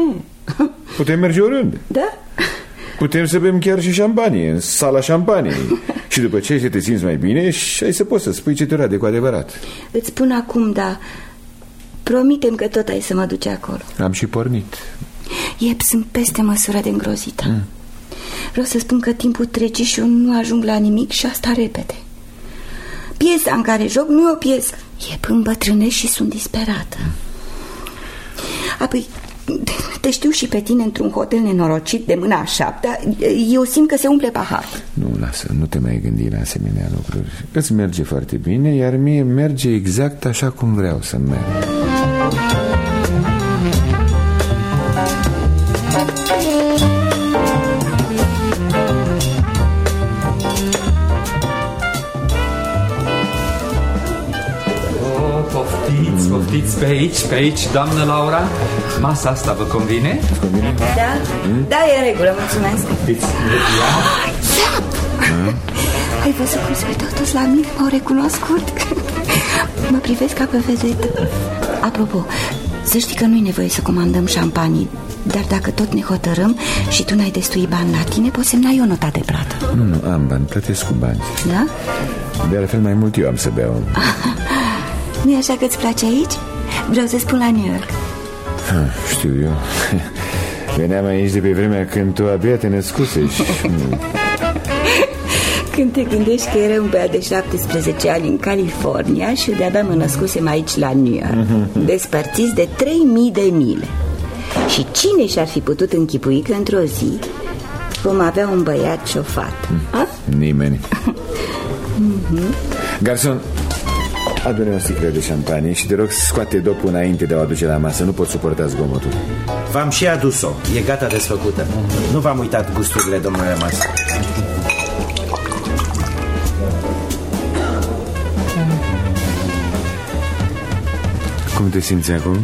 Putem merge oriunde. Da? Putem să bem chiar și șampanie, în sala șampaniei. Și după ce să te simți mai bine și ai să poți să spui ce te rade cu adevărat. Îți spun acum, dar promitem că tot ai să mă duci acolo. Am și pornit. Iep, sunt peste măsură de îngrozită. Vreau să spun că timpul trece și eu nu ajung la nimic și asta repede. Piesa în care joc nu e o piesă. Iep, îmbătrânesc și sunt disperată. Apoi, te știu și pe tine într-un hotel nenorocit de mâna a 7-a. Eu simt că se umple pahar. Nu, lasă, nu te mai gândi la asemenea lucruri. Îți merge foarte bine, iar mie merge exact așa cum vreau să merg. Poftiți pe aici, doamnă Laura. Masa asta vă convine? Da? Da, e în regulă, mulțumesc. Ai văzut cum se uitau toți la mine? M-au recunoscut. Mă privesc ca pe vedetă. Apropo, să știi că nu-i nevoie să comandăm șampanii, dar dacă tot ne hotărâm și tu n-ai destui bani la tine, poți semna eu nota de plată. Nu, am bani, plătesc cu bani. Da? De altfel mai mult eu am să beau. Nu-i așa că îți place aici? Vreau să spun la New York. Știu eu. Veneam aici de pe vremea când tu abia te născuse și... Când te gândești că era un băiat de 17 ani în California și de-abia mă născusem aici la New York, despărțiți de 3000 de mile. Și cine și-ar fi putut închipui că într-o zi vom avea un băiat și o fată? Nimeni. Garson, adu-ne o sticlă de șampanie și te rog scoate dopul înainte de a o aduce la masă. Nu pot suporta zgomotul. V-am și adus-o, e gata desfăcută. Nu v-am uitat gusturile, domnule Mas. Cum te simți acum?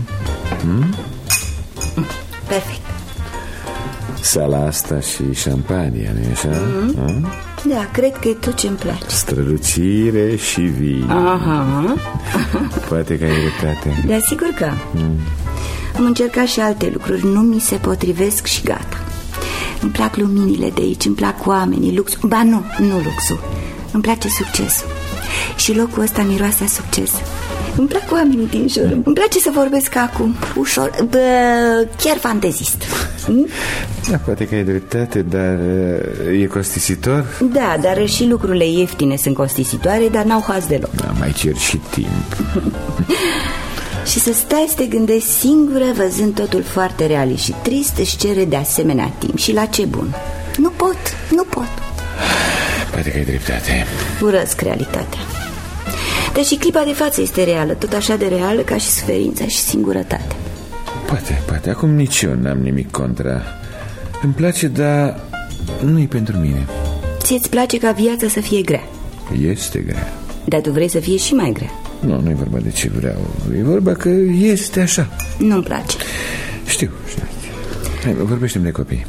Perfect. Sala asta și șampania, nu-i așa? Da, cred că e tot ce-mi place. Strălucire și vin. Aha. Poate că ai dreptate. Da, sigur că am încercat și alte lucruri. Nu mi se potrivesc și gata. Îmi plac luminile de aici, îmi plac oamenii, luxul. Ba nu luxul. Îmi place succesul. Și locul ăsta miroase a succes. Îmi plac oamenii din jur. Îmi place să vorbesc acum, ușor, chiar fantezist. Da, poate că ai dreptate, dar e costisitor? Da, dar și lucrurile ieftine sunt costisitoare, dar n-au haz deloc. Da, mai cer și timp. Și să stai să te gândești singură, văzând totul foarte realist și trist, își cere de asemenea timp. Și la ce bun? Nu pot. Poate că ai dreptate. Urăsc realitatea. Dar și clipa de față este reală, tot așa de reală ca și suferința și singurătatea. Poate, acum nici eu n-am nimic contra. Îmi place, dar nu-i pentru mine. Ție-ți place ca viața să fie grea? Este grea. Dar tu vrei să fie și mai grea? Nu e vorba de ce vreau. E vorba că este așa. Nu-mi place. Știu. Hai, vorbește-mi de copii.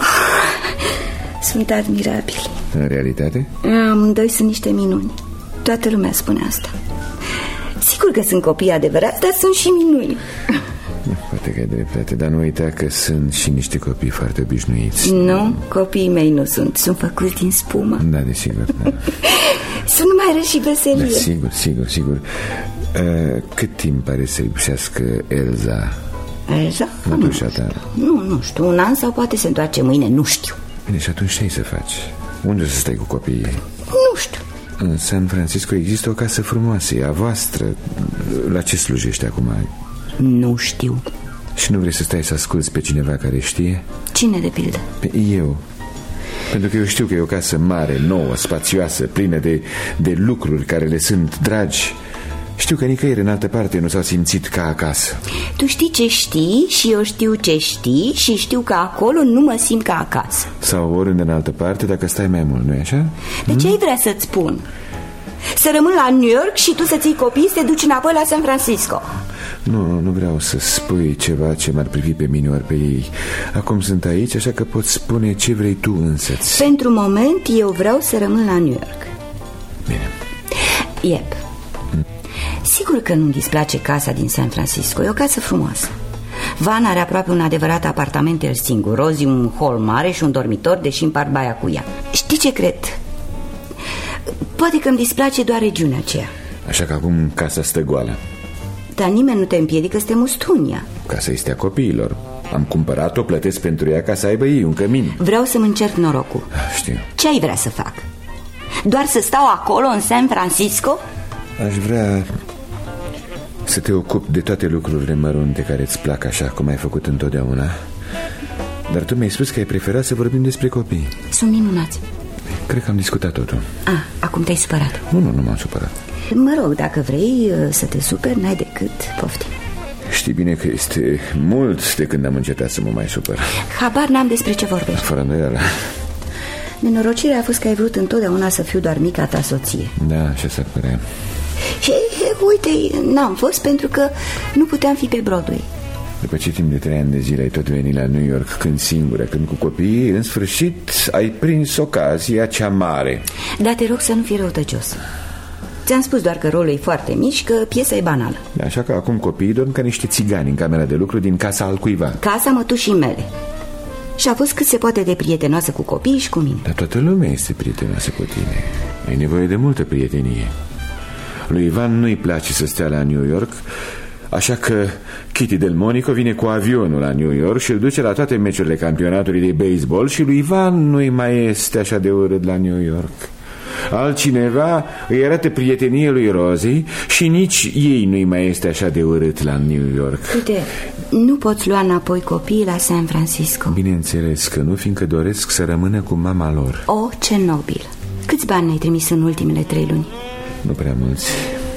Sunt admirabili. În realitate? Amândoi sunt niște minuni. Toată lumea spune asta. Sigur că sunt copii adevărați, dar sunt și minuni. Poate că ai dreptate, dar nu uita că sunt și niște copii foarte obișnuiți. Nu, copiii mei nu sunt. Sunt făcuți din spumă. Da, desigur, da. Sunt numai râs și veselie. Da, sigur. Cât timp pare să lipsească Elza? Elza? Mătușa ta? Nu știu, un an sau poate se întoarce mâine, nu știu. Bine, și atunci ce ai să faci? Unde o să stai cu copiii? Nu știu. În San Francisco există o casă frumoasă, e a voastră. La ce slujește acum? Nu știu. Și nu vrei să stai să asculți pe cineva care știe? Cine, de pildă? Eu. Pentru că eu știu că e o casă mare, nouă, spațioasă, plină de lucruri care le sunt dragi. Știu că nicăieri în altă parte nu s-au simțit ca acasă. Tu știi ce știi și eu știu ce știi și știu că acolo nu mă simt ca acasă. Sau oriunde în altă parte dacă stai mai mult, nu-i așa? De ce ai vrea să-ți spun? Să rămân la New York și tu să ții copii să te duci înapoi la San Francisco? Nu vreau să spui ceva ce m-ar privi pe mine ori pe ei. Acum sunt aici, așa că poți spune ce vrei tu însăți. Pentru moment eu vreau să rămân la New York. Bine. Yep. Sigur că nu-mi displace casa din San Francisco. E o casă frumoasă. Van are aproape un adevărat apartament el singur. Rozi un hol mare și un dormitor, deși împart baia cu ea. Știi ce cred? Poate că îmi displace doar regiunea aceea. Așa că acum casa stă goală. Dar nimeni nu te împiedică să te musti în ea. Casa este a copiilor. Am cumpărat-o, plătesc pentru ea ca să aibă ei un cămin. Vreau să-mi încerc norocul. Știu. Ce ai vrea să fac? Doar să stau acolo, în San Francisco? Aș vrea să te ocupi de toate lucrurile mărunte care îți plac așa cum ai făcut întotdeauna. Dar tu mi-ai spus că ai preferat să vorbim despre copii. Sunt minunați. Cred că am discutat totul. Acum te-ai supărat? Nu m-am supărat. Mă rog, dacă vrei să te superi, n-ai decât poftim. Știi bine că este mult de când am încetat să mă mai supăr. Habar n-am despre ce vorbești. Fără îndoială. Nenorocirea a fost că ai vrut întotdeauna să fiu doar mica ta soție. Da, așa s-ar părea. Și uite, n-am fost pentru că nu puteam fi pe Broadway. După ce timp de 3 ani de zile ai tot venit la New York, când singură, când cu copiii, în sfârșit ai prins ocazia cea mare. Dar te rog să nu fii răutăcios. Ți-am spus doar că rolul e foarte mic și că piesa e banală. Așa că acum copiii dorm ca niște țigani în camera de lucru din casa altcuiva. Casa mătușii mele. Și a fost cât se poate de prietenoasă cu copiii și cu mine. Dar toată lumea este prietenoasă cu tine. Ai nevoie de multă prietenie. Lui Ivan nu-i place să stea la New York, așa că Kitty Delmonico vine cu avionul la New York și îl duce la toate meciurile campionatului de baseball. Și lui Ivan nu-i mai este așa de urât la New York. Altcineva îi arată prietenie lui Rosie și nici ei nu-i mai este așa de urât la New York. Uite, nu poți lua înapoi copiii la San Francisco. Bineînțeles că nu, fiindcă doresc să rămână cu mama lor. O, ce nobil. Câți bani ai trimis în ultimele 3 luni? Nu prea mulți.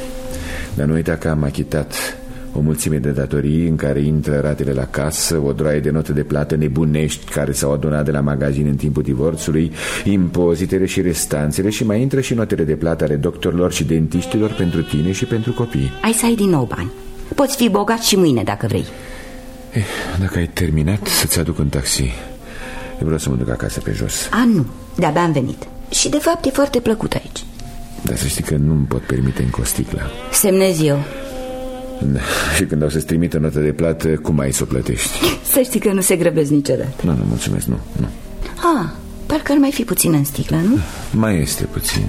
Dar nu uita că am achitat o mulțime de datorii în care intră ratele la casă, o droaie de note de plată nebunești care s-au adunat de la magazin în timpul divorțului, impozitele și restanțele, și mai intră și notele de plată ale doctorilor și dentiștilor pentru tine și pentru copii. Ai să ai din nou bani. Poți fi bogat și mâine dacă vrei. Dacă ai terminat, să-ți aduc un taxi. Eu vreau să mă duc acasă pe jos. Nu, de-abia am venit. Și de fapt e foarte plăcut aici. Dar să știi că nu-mi pot permite încă o sticlă. Semnez eu. Da. Și când o să-ți trimit o notă de plată, cum ai să o plătești? Să știi că nu se grăbesc niciodată. Nu, mulțumesc, nu. Parcă ar mai fi puțin în sticlă, nu? Mai este puțin.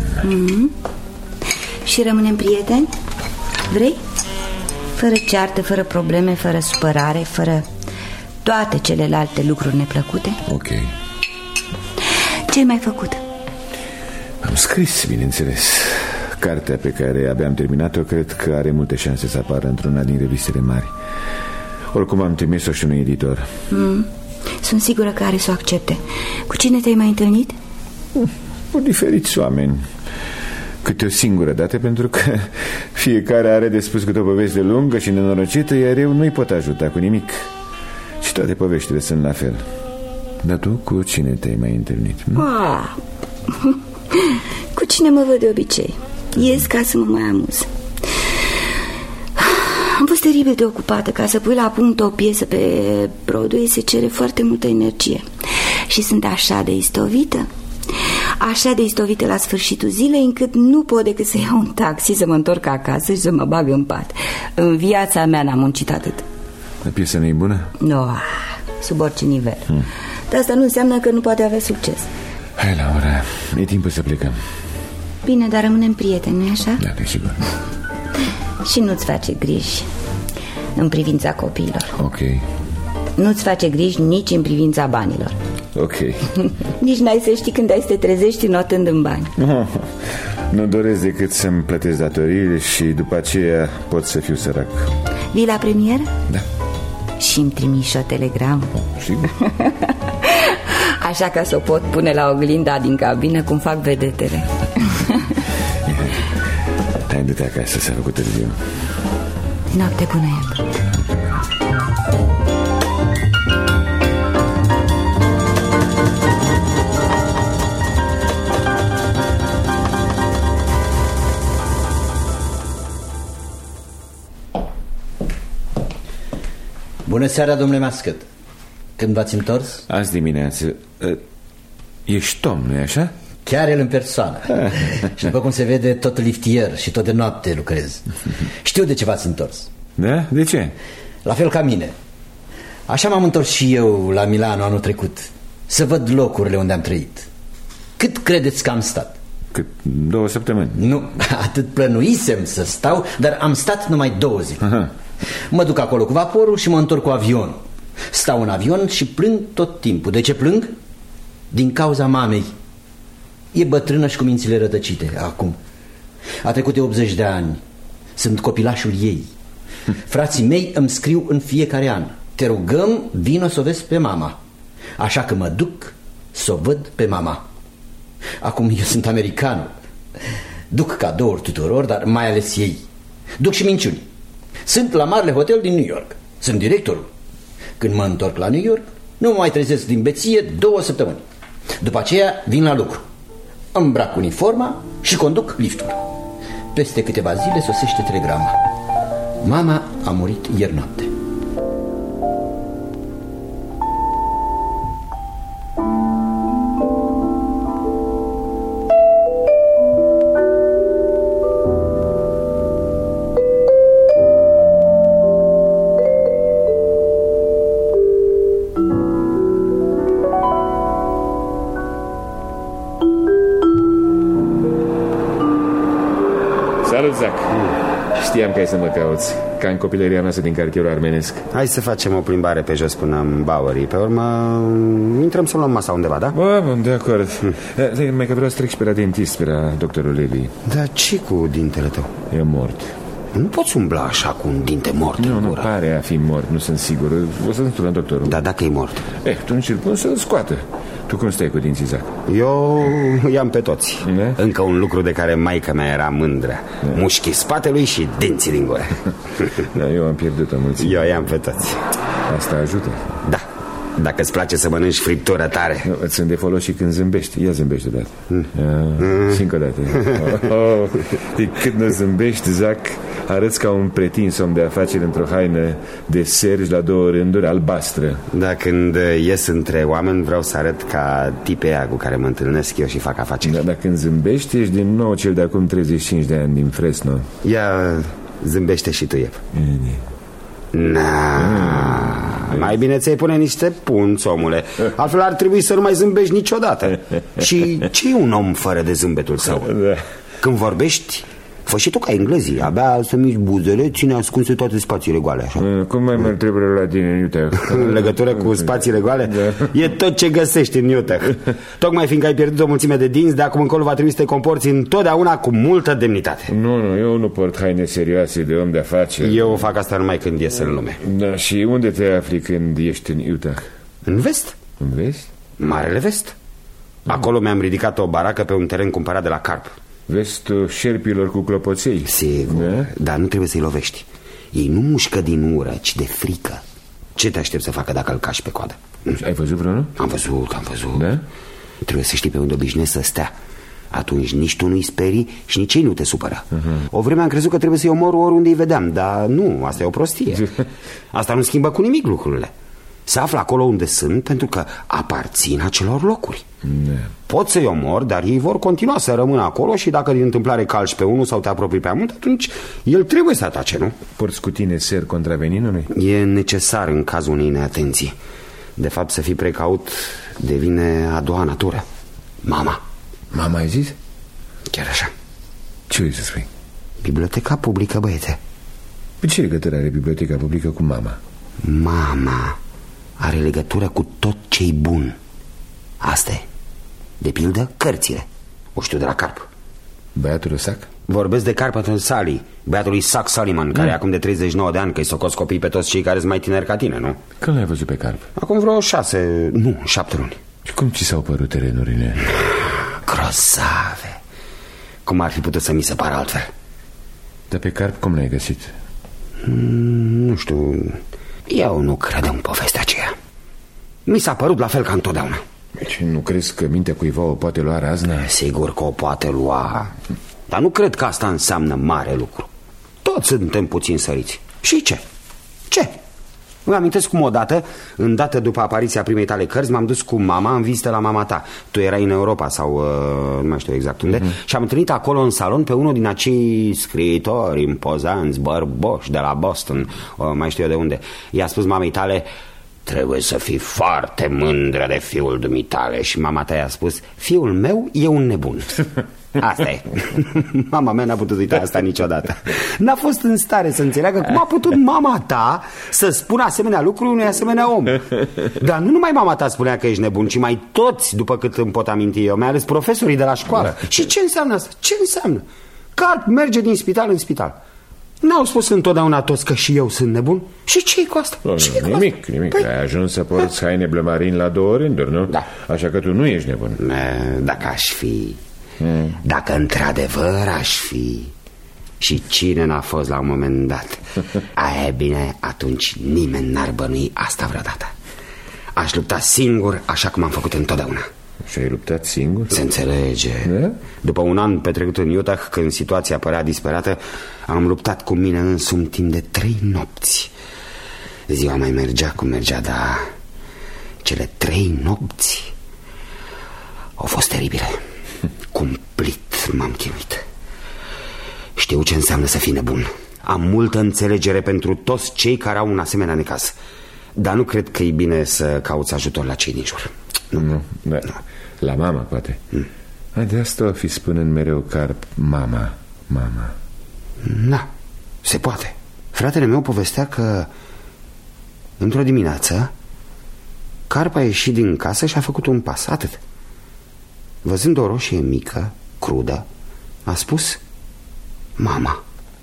Și rămânem prieteni? Vrei? Fără ceartă, fără probleme, fără supărare, fără toate celelalte lucruri neplăcute? Ok. Ce ai mai făcut? Am scris, bineînțeles. Cartea pe care abia am terminat-o cred că are multe șanse să apară într-una din revistele mari. Oricum am trimis-o și unui editor. Sunt sigură că are să o accepte. Cu cine te-ai mai întâlnit? Cu diferiți oameni. Câte o singură dată, pentru că fiecare are de spus câte o poveste lungă și nenorocită, iar eu nu-i pot ajuta cu nimic. Și toate poveștile sunt la fel. Dar tu cu cine te-ai mai întâlnit? Cu cine mă văd de obicei. Ies ca să mă mai amuz. Am fost teribil de ocupată. Ca să pui la punct o piesă pe Broadway se cere foarte multă energie. Și sunt așa de istovită, așa de istovită la sfârșitul zilei, încât nu pot decât să iau un taxi, să mă întorc acasă și să mă bag în pat. În viața mea n-am muncit atât. La piesă nu-i bună? Nu, sub orice nivel. Dar asta nu înseamnă că nu poate avea succes. Hai, Laura, e timpul să plecăm. Bine, dar rămânem prieteni, nu-i așa? Da, desigur. Și nu-ți face griji în privința copiilor. Ok. Nu-ți face griji nici în privința banilor. Ok. Nici n-ai să știi când ai să te trezești notând în bani. Nu doresc decât să-mi plătesc datoriile și după aceea pot să fiu sărac. Vii la premieră? Da. Și îmi trimiși o telegramă? Sigur. Așa ca să o pot pune la oglinda din cabină, cum fac vedetele. Hai, du-te acasă, s-a făcut târziu. Noapte bună, Ed. Bună seara, domnule Mascăt. Când v-ați întors? Azi dimineață. Ești Tom, nu-i așa? Chiar el în persoană. Și după cum se vede, tot liftier și tot de noapte lucrez. Știu de ce v-ați întors. Da? De ce? La fel ca mine. Așa m-am întors și eu la Milano anul trecut, să văd locurile unde am trăit. Cât credeți că am stat? Cât? 2 săptămâni? Nu, atât plănuisem să stau, dar am stat numai 2 zile. Aha. Mă duc acolo cu vaporul și mă întorc cu avionul. Stau în avion și plâng tot timpul. De ce plâng? Din cauza mamei. E bătrână și cu mințile rătăcite acum. A trecut de 80 de ani. Sunt copilașul ei. Frații mei îmi scriu în fiecare an: te rugăm, vino să o vezi pe mama. Așa că mă duc să o văd pe mama. Acum eu sunt american. Duc cadouri tuturor, dar mai ales ei. Duc și minciuni. Sunt la marele hotel din New York. Sunt directorul. Când mă întorc la New York, nu mă mai trezesc din beție 2 săptămâni. După aceea vin la lucru. Îmbrac uniforma și conduc liftul. Peste câteva zile sosește telegrama: mama a murit ieri noapte. Salut, Zac. Știam că ai să mă cauți, ca în copilăria noastră din cartierul armenesc. Hai să facem o plimbare pe jos până în Bowery. Pe urmă intrăm să luăm masa undeva, da? Bun, de acord. Mai că vreau să trec și pe la dentist, pe la doctorul Levi. Dar ce cu dintele tău? E mort. Nu poți umbla așa cu un dinte mort. Nu pare a fi mort, nu sunt sigur. O să întâln la doctorul. Dar dacă e mort? Atunci îl pun să-l scoată. Tu cum stai cu dinții, Zac? Eu i-am pe toți. Încă un lucru de care maica mea era mândră. Mușchii spatelui și dinții din gură. Eu am pierdut-o mulțime. Eu i-am pe toți. Asta ajută? Da. Dacă îți place să mănânci friptură tare. Îți sunt de folos și când zâmbești. Ia zâmbește odată. Și încă o dată. De cât nu zâmbești, Zac, arăți ca un pretins om de afaceri într-o haină de sergi la 2 rânduri albastră. Da, când ies între oameni vreau să arăt ca tipul ăia cu care mă întâlnesc eu și fac afaceri. Dar când zâmbești ești din nou cel de acum 35 de ani din Fresno. Ia zâmbește și tu, Iep. Mai bine ți-ai pune niște punți, omule. Altfel ar trebui să nu mai zâmbești niciodată. Și ce e un om fără de zâmbetul său? Când vorbești, fă și tu ca englezii. Abia să mici buzele, ține ascunse toate spațiile goale așa. Cum mai merg treburile la tine, Utah? În legătură cu spațiile goale? E tot ce găsești în Utah. Tocmai fiindcă ai pierdut o mulțime de dinți, de acum încolo va trebui să te comporți întotdeauna cu multă demnitate. Nu, eu nu port haine serioase de om de afaceri. Eu fac asta numai când ies în lume. Da, și unde te afli când ești în Utah? În vest. În vest? Marele vest. Acolo mi-am ridicat o baracă pe un teren cumpărat de la Carp. Vestul șerpilor cu clopoței. Sigur, dar nu trebuie să-i lovești. Ei nu mușcă din ură, ci de frică. Ce te aștept să facă dacă îl cași pe coadă? Ai văzut vreunul? Am văzut. Da? Trebuie să știi pe unde obișnuiesc să stea. Atunci nici tu nu-i sperii și nici ei nu te supără. O vreme am crezut că trebuie să-i omor oriunde îi vedeam. Dar nu, asta e o prostie. Asta nu schimbă cu nimic lucrurile. Se află acolo unde sunt pentru că aparțin acelor locuri. Poți să-i omori, dar ei vor continua să rămână acolo. Și dacă din întâmplare calci pe unul sau te apropii prea mult, atunci el trebuie să atace, nu? Porți cu tine ser contra veninului? E necesar în cazul unei neatenții. De fapt, să fii precaut devine a doua natură. Mama. Mama ai zis? Chiar așa. Ce vrei să spui? Biblioteca publică, băiete. Pe ce legătură are biblioteca publică cu mama? Mama are legătură cu tot ce-i bun. Asta e. De pildă, cărțile. O știu de la Carp. Băiatul Sac? Vorbesc de Carpenter Sally, băiatul lui Sac Soliman, care acum de 39 de ani, că-i socos copii pe toți cei care sunt mai tineri ca tine, nu? Când l-ai văzut pe Carp? Acum vreo 7 luni. Și cum ți s-au părut terenurile? Grozave. Cum ar fi putut să mi se pară altfel? Dar pe Carp cum l-ai găsit? Nu știu. Eu nu cred în povestea aceea. Mi s-a părut la fel ca întotdeauna. Deci nu crezi că mintea cuiva o poate lua razna? Sigur că o poate lua. Dar nu cred că asta înseamnă mare lucru. Toți suntem puțin săriți. Și ce? Ce? Îmi amintesc cum odată, îndată după apariția primei tale cărți, m-am dus cu mama în vizită la mama ta. Tu erai în Europa sau nu mai știu exact unde. Și am întâlnit acolo în salon pe unul din acei scriitori impozanți, bărboși de la Boston, mai știu eu de unde. I-a spus mamei tale: trebuie să fii foarte mândră de fiul dumitale. Și mama ta i-a spus, fiul meu e un nebun. Asta e. Mama mea n-a putut uita asta niciodată. N-a fost în stare să înțeleagă cum a putut mama ta să spună asemenea lucruri unui asemenea om. Dar nu numai mama ta spunea că ești nebun, ci mai toți, după cât îmi pot aminti eu, mai ales profesorii de la școală. Și ce înseamnă asta? Ce înseamnă? Carp merge din spital în spital. N-au spus întotdeauna toți că și eu sunt nebun? Și ce-i cu asta? Nimic. Păi... Ai ajuns să porți haine blămarin la 2 rânduri, nu? Da. Așa că tu nu ești nebun. Dacă aș fi... Dacă într-adevăr aș fi. Și cine n-a fost la un moment dat? Aia e bine, atunci nimeni n-ar bănui asta vreodată. Aș lupta singur, așa cum am făcut întotdeauna. Și ai luptat singur? Se înțelege. După un an petrecut în Utah, când situația părea disperată, am luptat cu mine însumi timp de 3 nopți. Ziua mai mergea cum mergea, dar cele 3 nopți au fost teribile. Cumplit m-am chinuit. Știu ce înseamnă să fii nebun. Am multă înțelegere pentru toți cei care au un asemenea necaz. Dar nu cred că e bine să cauți ajutor la cei din jur. Nu. La mama, poate. De asta o fi spunând mereu Carp, mama. Da, se poate. Fratele meu povestea că într-o dimineață Carp a ieșit din casă și a făcut un pas, atât. Văzând o roșie mică, crudă, a spus mama.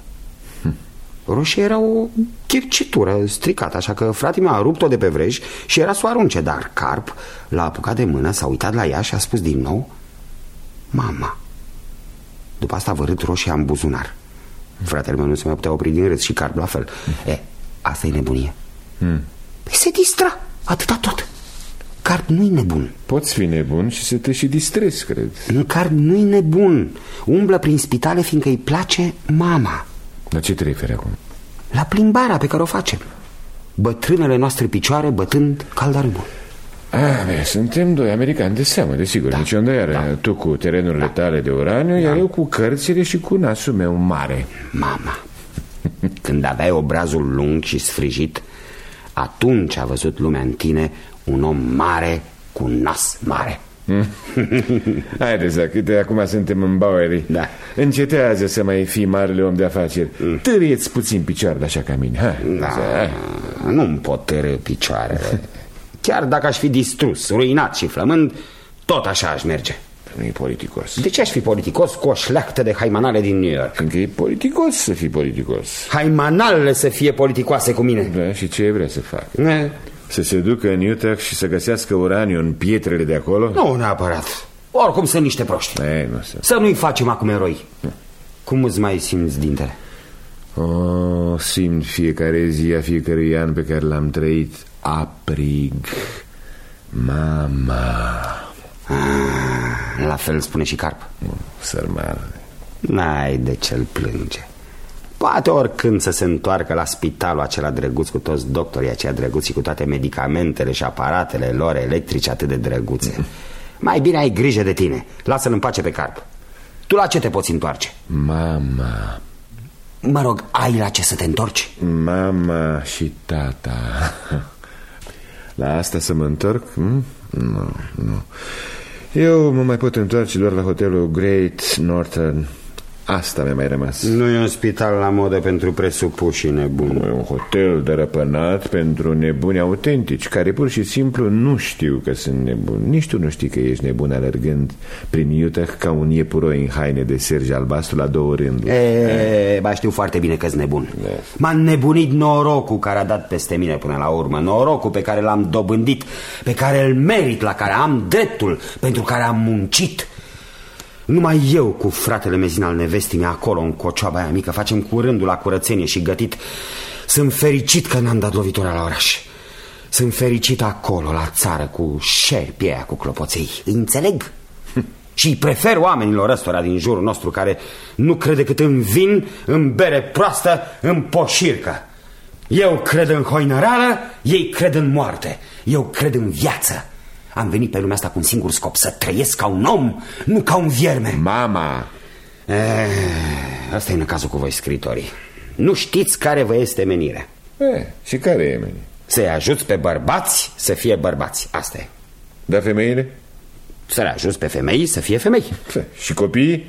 Roșie era o chircitură stricată, așa că fratele meu a rupt-o de pe vrej și era să o arunce. Dar Carp l-a apucat de mână, s-a uitat la ea și a spus din nou mama. După asta a vărât roșia în buzunar. Fratele meu nu se mai putea opri din râs și Carp la fel. Asta e nebunie. Păi se distra, atâta tot. Carp nu-i nebun. Poți fi nebun și să te și distrezi, cred. Carp nu-i nebun. Umblă prin spitale fiindcă îi place mama. La ce te referi acum? La plimbarea pe care o facem. Bătrânele noastre picioare bătând caldarâmul. Suntem 2 americani de seamă, desigur, nici o îndoială. Tu cu terenurile tale de uraniu, iar eu cu cărțile și cu nasul meu mare. Mama, când aveai obrazul lung și sfrijit, atunci a văzut lumea în tine un om mare cu un nas mare. Haide, Zac, uite, acum suntem în Bowery. Da. Încetează să mai fii marele om de afaceri. Târâieți puțin picioarele așa ca mine. Nu-mi pot târâ picioarele. Chiar dacă aș fi distrus, ruinat și flămând, tot așa aș merge. Nu e politicos. De ce aș fi politicos cu o șleactă de haimanale din New York? Fiindcă e politicos să fii politicos. Haimanalele să fie politicoase cu mine. Da, și ce vrea să facă? Să se ducă în Utah și să găsească uraniu în pietrele de acolo? Nu neapărat. Oricum sunt niște proști. Să nu-i facem acum eroi. Cum îți mai simți dintele? Simt fiecare zi a fiecărui an pe care l-am trăit aprig. Mama. La fel spune și Carp. Sărman. N-ai de ce-l plânge. Poate oricând să se întoarcă la spitalul acela drăguț cu toți doctorii aceia drăguți și cu toate medicamentele și aparatele lor electrice atât de drăguțe. Mai bine ai grijă de tine. Lasă-l în pace pe Carp. Tu la ce te poți întoarce? Mama. Mă rog, ai la ce să te întorci? Mama și tata. La asta să mă întorc? Nu. Eu mă mai pot întoarce doar la hotelul Great Northern. Asta mi-a mai rămas. Nu e un spital la modă pentru presupuși nebuni. E un hotel dărăpânat pentru nebuni autentici, care pur și simplu nu știu că sunt nebuni. Nici tu nu știi că ești nebun alergând prin Utah ca un iepuroi în haine de sergi albastru la 2 rânduri. Ba știu foarte bine că-s nebun. M-a nebunit norocul care a dat peste mine până la urmă. Norocul pe care l-am dobândit, pe care îl merit, la care am dreptul, pentru care am muncit. Numai eu cu fratele Mezin al nevestii mea acolo în cocioaba aia mică facem cu rândul la curățenie și gătit. Sunt fericit că n-am dat lovitura la oraș. Sunt fericit acolo la țară cu șerpii aia cu clopoței. Înțeleg? Și îi prefer oamenilor ăstora din jurul nostru care nu cred decât în vin, în bere proastă, în poșircă. Eu cred în hoinăreală, ei cred în moarte. Eu cred în viață. Am venit pe lumea asta cu un singur scop: să trăiesc ca un om, nu ca un vierme. Mama. Asta e în cazul cu voi, scritorii. Nu știți care vă este menirea. Și care e menirea? Să-i ajuți pe bărbați să fie bărbați. Asta e. Dar femeile? Să le ajuți pe femei să fie femei. Și copiii?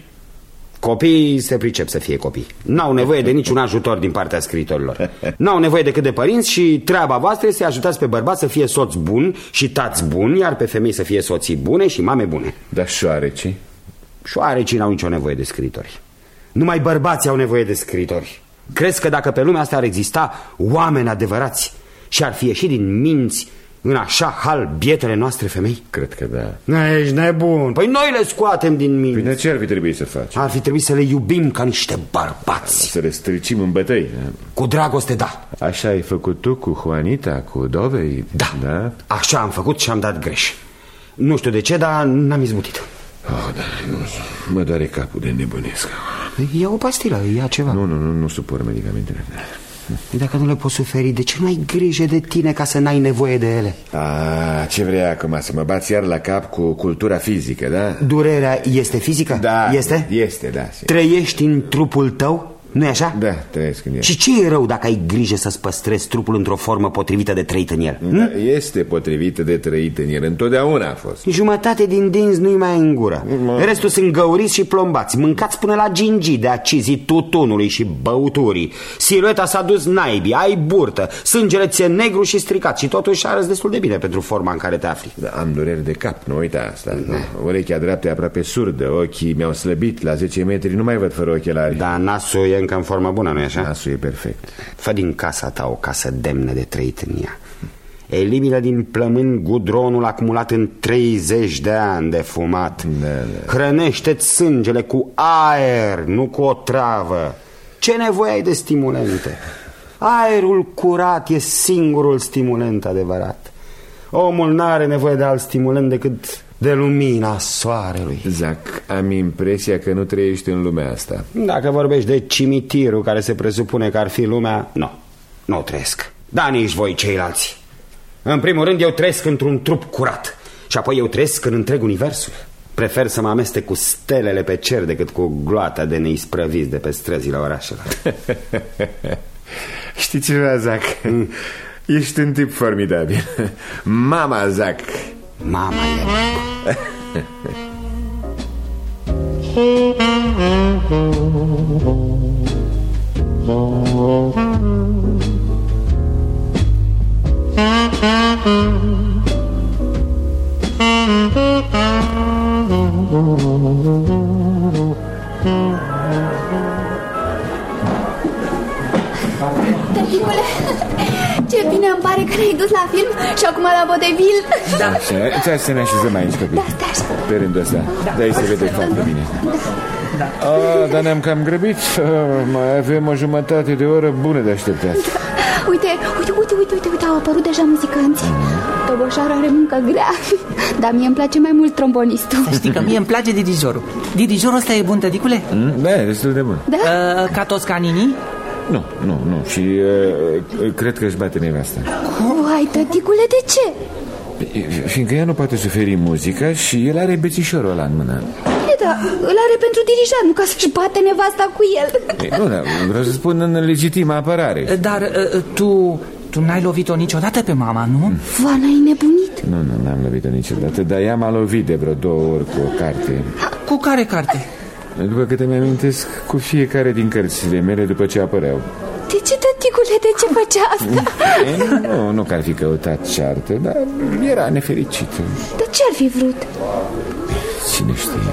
Copiii se pricep să fie copii. N-au nevoie de niciun ajutor din partea scriitorilor. N-au nevoie decât de părinți și treaba voastră este să ajutați pe bărbați să fie soți buni și tați buni, iar pe femei să fie soții bune și mame bune. Dar șoarecii? Șoarecii n-au nicio nevoie de scriitori. Numai bărbații au nevoie de scriitori. Crezi că dacă pe lumea asta ar exista oameni adevărați și ar fi ieșit din minți în așa hal bietele noastre femei? Cred că da. Ești nebun. Păi noi le scoatem din minți. Păi ce ar fi trebuit să facem? Ar fi trebuit să le iubim ca niște bărbați. Să le stricim în bătăi. Cu dragoste, da. Așa ai făcut tu cu Juanita, cu Dovei? Da. Așa am făcut și am dat greș. Nu știu de ce, dar n-am izbutit. Da, mă doare capul de nebunesc. Ia o pastilă, ia ceva. Nu suport medicamentele. Dacă nu le poți suferi, de ce nu ai grijă de tine ca să n-ai nevoie de ele? Ce vrea acum, să mă bați iar la cap cu cultura fizică, da? Durerea este fizică? Da. Este, da. Trăiești în trupul tău? Nu-i așa? Da, trăiesc în el. Și ce e rău dacă ai grijă să-ți păstrezi trupul într-o formă potrivită de trăit în el? Da, este potrivită de trăit în el, întotdeauna a fost. Jumătate din dinți nu-i mai în gură. Restul sunt găuriți și plombați, mâncați până la gingii de acizii tutunului și băuturii. Silueta s-a dus naibii, ai burtă, sângele ți-e negru și stricat și totuși arăți destul de bine pentru forma în care te afli. Da, am dureri de cap, nu uita asta. Urechea dreaptă e aproape surdă, ochii mi-au slăbit, la 10 metri nu mai văd fără ochelari. Da, nasul e încă în formă bună, nu-i așa? Nasul e perfect. Fă din casa ta o casă demnă de trăit în ea. Elimină din plămâni gudronul acumulat în 30 de ani de fumat. Hrănește-ți sângele cu aer, nu cu o travă. Ce nevoie ai de stimulente? Aerul curat e singurul stimulant adevărat. Omul n-are nevoie de alt stimulant decât de lumina soarelui. Zac, am impresia că nu trăiești în lumea asta. Dacă vorbești de cimitirul care se presupune că ar fi lumea, nu trăiesc. Da, nici voi ceilalți. În primul rând eu trăiesc într-un trup curat și apoi eu trăiesc în întreg universul. Prefer să mă amestec cu stelele pe cer decât cu gloata de neisprăviți de pe străzile orașelor. Știi ceva, Zac? Ești un tip formidabil. Mama, Zac. Mama Tăticule, ce bine îmi pare că ne-ai dus la film și acum la vodevil. Da. Așa, să ne așezăm aici, copii. Da, stai așa. Pe rândul ăsta. De aici se vede foarte bine. Da. Dar ne-am cam grăbit. Mai avem o jumătate de oră bună de așteptat. Uite, au apărut deja muzicanți. Toboșarul are muncă grea. Dar mie îmi place mai mult trombonistul. Să știi că mie îmi place dirijorul. Dirijorul ăsta e bun, tăticule? Da, e destul de bun. Da? Ca Toscanini? Nu. Și cred că își bate nevasta. Uai, tăticule, de ce? Fiindcă ea nu poate suferi muzica și el are bețișorul ăla în mână. Da, îl are pentru dirijat, nu ca să-și bate nevasta cu el. Nu, vreau să spun în legitimă apărare. Dar tu n-ai lovit-o niciodată pe mama, nu? Vana, ai nebunit? Nu, n-am lovit-o niciodată, dar ea m-a lovit de vreo 2 ori cu o carte. Cu care carte? După câte mi-amintesc, cu fiecare din cărțile mele după ce apăreau. De ce, tăticule, de ce făcea asta? Nu că ar fi căutat ceartă, dar era nefericită. Dar ce ar fi vrut? Cine știe?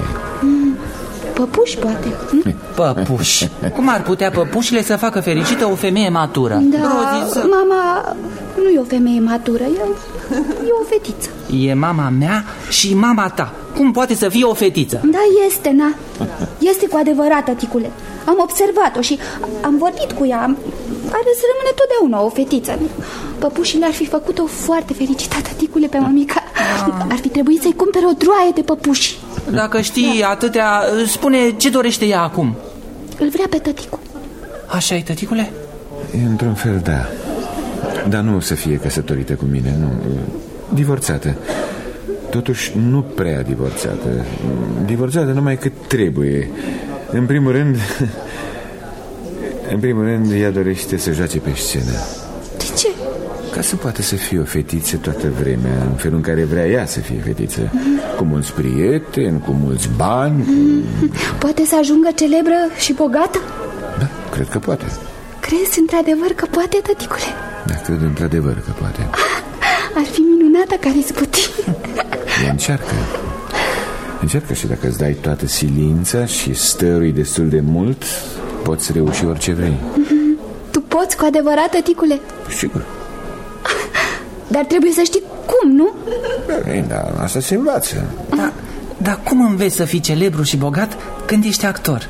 Păpuși, poate. Păpuși? Cum ar putea păpușile să facă fericită o femeie matură? Da, mama nu e o femeie matură, e o fetiță. E mama mea și mama ta. Cum poate să fie o fetiță? Da, este, este cu adevărat, tăticule. Am observat-o și am vorbit cu ea. Are să rămâne totdeauna o fetiță. Păpușile ar fi făcut-o foarte fericită, tăticule, pe mămica. Ar fi trebuit să-i cumpere o droaie de păpuși. Dacă știi atâtea, spune ce dorește ea acum. Îl vrea pe tăticu. Așa e, tăticule? Într-un fel, da. Dar nu să fie căsătorită cu mine, nu. Divorțată. Totuși nu prea divorțată. Divorțată numai cât trebuie. În primul rând ea dorește să joace pe scenă. De ce? Ca să poată să fie o fetiță toată vremea, în felul în care vrea ea să fie fetiță. Cu mulți prieteni, cu mulți bani. Poate să ajungă celebră și bogată? Da, cred că poate. Crezi într-adevăr că poate, tăticule? Da, cred într-adevăr că poate. Ar fi minunată ca izbutit. Încearcă. Încearcă și dacă îți dai toată silința și stărui destul de mult, poți reuși orice vrei. Tu poți cu adevărat, tăticule? Sigur. Dar trebuie să știi cum, nu? Da, asta se învață. Dar cum înveți să fii celebru și bogat când ești actor?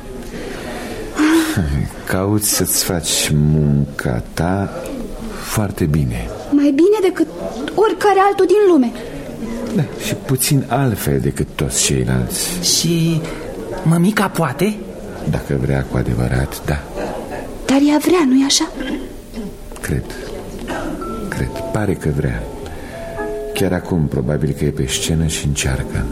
Cauți să-ți faci munca ta foarte bine. Mai bine decât oricare altul din lume. Da, și puțin altfel decât toți ceilalți. Și mămica poate? Dacă vrea cu adevărat, da. Dar ea vrea, nu-i așa? Cred, pare că vrea. Chiar acum probabil că e pe scenă și încearcă.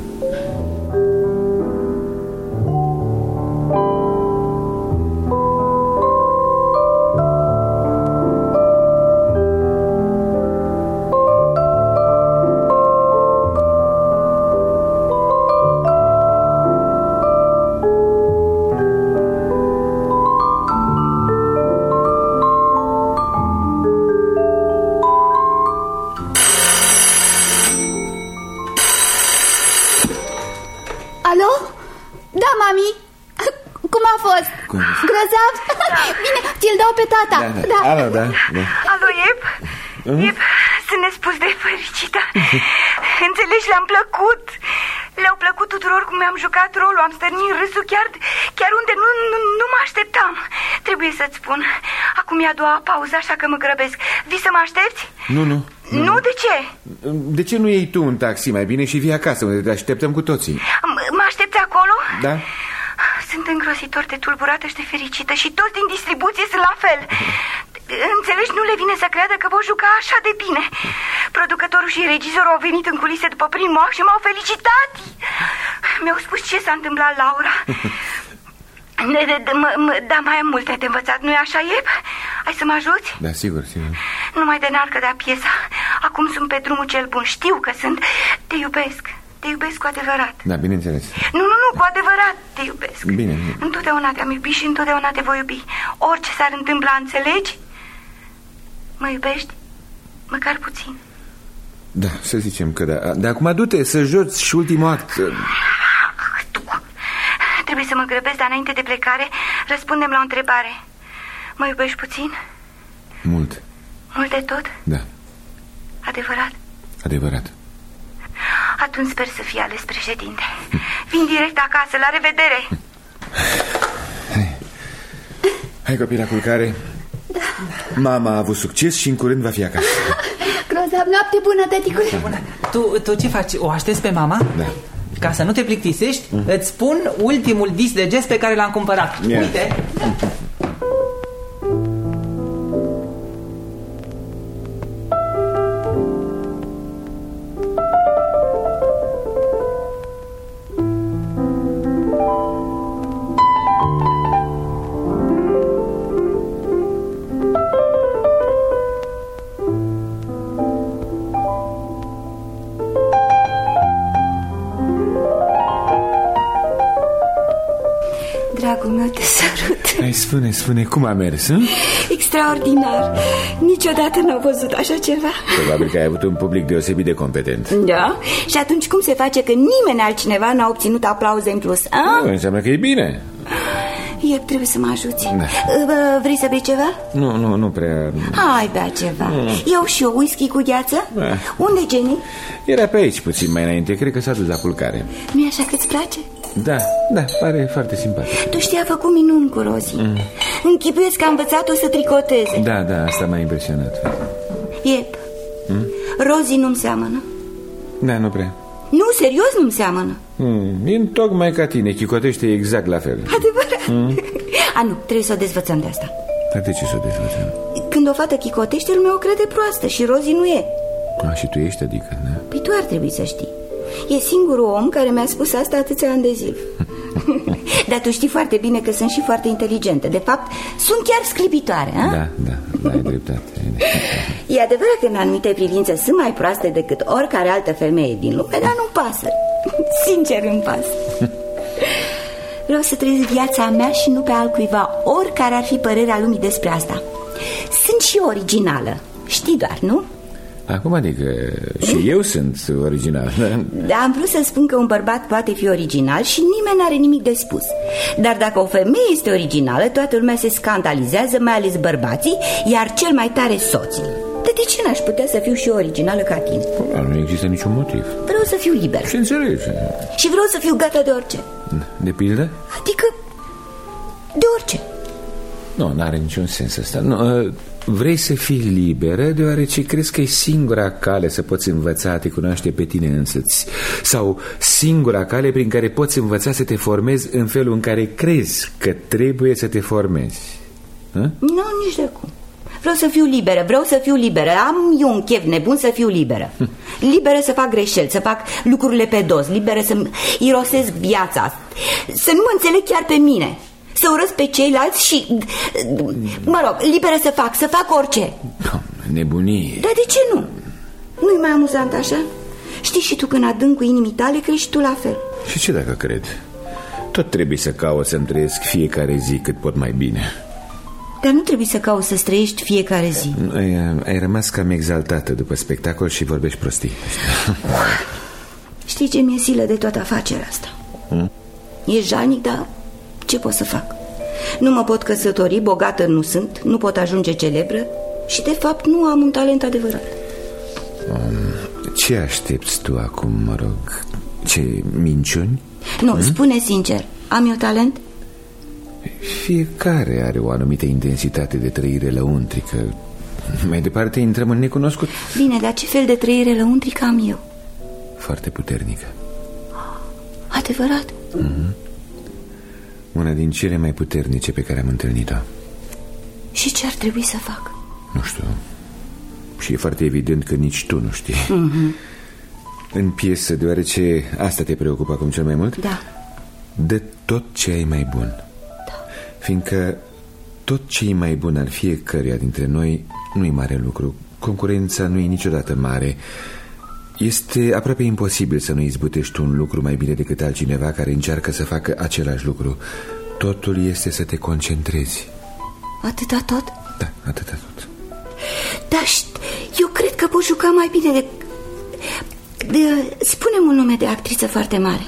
Alo? Da, mami. Cum a fost? Grozav? Bine, ți-l dau pe tata. Da. Alo, da. Alo, Iep? Iep, sunt nespus de fericită. Înțelegi, le-am plăcut. Le-au plăcut tuturor cum mi-am jucat rolul. Am stărnit râsul chiar unde nu mă așteptam. Trebuie să-ți spun. Acum e a doua pauză, așa că mă grăbesc. Vii să mă aștepți? Nu. Nu, de ce? De ce nu iei tu un taxi mai bine și vii acasă, unde te așteptăm cu toții? Mă aștepți acolo? Da. Sunt îngrozitor de tulburată și de fericită și toți din distribuție sunt la fel. Înțelegi, nu le vine să creadă că voi juca așa de bine. Producătorul și regizorul au venit în culise după primul act și m-au felicitat. Mi-au spus ce s-a întâmplat, Laura. Da, mai am multe de învățat, nu-i așa, Iep? Ai să mă ajuți? Da, sigur. Nu mai de n-ar cădea piesa. Acum sunt pe drumul cel bun, știu că sunt. Te iubesc cu adevărat. Da, bineînțeles. Nu, cu adevărat te iubesc. Bine. Întotdeauna te-am iubit și întotdeauna te voi iubi. Orice s-ar întâmpla, înțelegi? Mă iubești? Măcar puțin. Da, să zicem că da. Dar acum du-te să joci și ultimul act. Trebuie să mă grăbesc, dar înainte de plecare răspundem la o întrebare. Mă iubești puțin? Mult. Mult de tot? Da. Adevărat? Atunci sper să fii ales președinte. Vin direct acasă, la revedere. Hai copii la culcare. Da. Mama a avut succes și în curând va fi acasă. Grozav, noapte bună, tăticule. Tu ce faci? O aștepți pe mama? Da. Ca să nu te plictisești, îți spun ultimul disc de jazz pe care l-am cumpărat. Uite. Dragul meu, te sărut. Hai, spune, cum a mers, hă? Extraordinar. Niciodată n-au văzut așa ceva. Probabil că ai avut un public deosebit de competent. Da? Și atunci cum se face că nimeni altcineva n-a obținut aplauze în plus? Nu, înseamnă că e bine. Trebuie să mă ajuți. Da. Vrei să bei ceva? Nu prea. Hai, bea ceva. Iau și eu whisky cu gheață. Unde Jenny? Era pe aici puțin mai înainte. Cred că s-a dus la culcare. Nu-i așa că îți place? Da, pare foarte simpatic. Tu știi, a făcut minuni cu Rozi. Închipuiesc că a învățat-o să tricoteze. Da, asta m-a impresionat. Iep, Rozi nu-mi seamănă. Da, nu prea. Nu, serios nu-mi seamănă. E tocmai ca tine, chicotește exact la fel. Adevărat? Nu, trebuie să o dezvățăm de asta. Dar de ce să o dezvățăm? Când o fată chicotește, lumea o crede proastă și Rozi nu e. Și tu ești, adică, da? Păi tu ar trebui să știi. E singurul om care mi-a spus asta atâția ani de zile. Dar tu știi foarte bine că sunt și foarte inteligentă. De fapt, sunt chiar sclipitoare, a? Da, ai dreptate. E adevărat că în anumite privințe sunt mai proaste decât oricare altă femeie din lume, dar nu-mi pasă. Sincer îmi pasă. Vreau să trăiesc viața mea și nu pe altcuiva, oricare ar fi părerea lumii despre asta. Sunt și originală, știi doar, nu? Acum adică și eu sunt original. Da, am vrut să spun că un bărbat poate fi original și nimeni n-are nimic de spus. Dar dacă o femeie este originală, toată lumea se scandalizează, mai ales bărbații, iar cel mai tare soții. De ce n-aș putea să fiu și eu originală ca tine? Nu există niciun motiv. Vreau să fiu liberă. Și înțelegi. Și vreau să fiu gata de orice. De pildă? Adică de orice. Nu, n-are niciun sens asta. Nu, vrei să fii liberă deoarece crezi că e singura cale să poți învăța a te cunoaște pe tine însăți, sau singura cale prin care poți învăța să te formezi în felul în care crezi că trebuie să te formezi. Nu, nici de cum. Vreau să fiu liberă, vreau să fiu liberă. Am eu un chef nebun să fiu liberă. Liberă să fac greșeli, să fac lucrurile pe dos, liberă să irosesc viața, să nu mă înțeleg chiar pe mine, să urăsc pe ceilalți și, mă rog, liberă să fac orice. Nebunie. Dar de ce nu? Nu-i mai amuzant așa? Știi și tu, când adâncul inimii tale, crezi și tu la fel. Și ce dacă cred? Tot trebuie să caut să-mi trăiesc fiecare zi cât pot mai bine. Dar nu trebuie să cauți să trăiești fiecare zi. Ai rămas cam exaltată după spectacol și vorbești prostii. Știi ce mi-e silă de toată afacerea asta? E jalnic, dar ce pot să fac? Nu mă pot căsători, bogată nu sunt, nu pot ajunge celebră și de fapt nu am un talent adevărat. Ce aștepți tu acum, mă rog? Ce, minciuni? Nu, spune sincer, am eu talent? Fiecare are o anumită intensitate de trăire lăuntrică. Mai departe intrăm în necunoscut. Bine, dar ce fel de trăire lăuntrică am eu? Foarte puternică. Adevărat? Una din cele mai puternice pe care am întâlnit-o. Și ce ar trebui să fac? Nu știu. Și e foarte evident că nici tu nu știi. În piesă, deoarece asta te preocupă acum cel mai mult, da, dă tot ce ai mai bun. Fiindcă tot ce e mai bun al fiecăruia dintre noi nu e mare lucru. Concurența nu e niciodată mare. Este aproape imposibil să nu izbutești un lucru mai bine decât altcineva care încearcă să facă același lucru. Totul este să te concentrezi. Atâta tot? Da, atâta tot. Dar eu cred că pot juca mai bine spune-mi un nume de actriță foarte mare.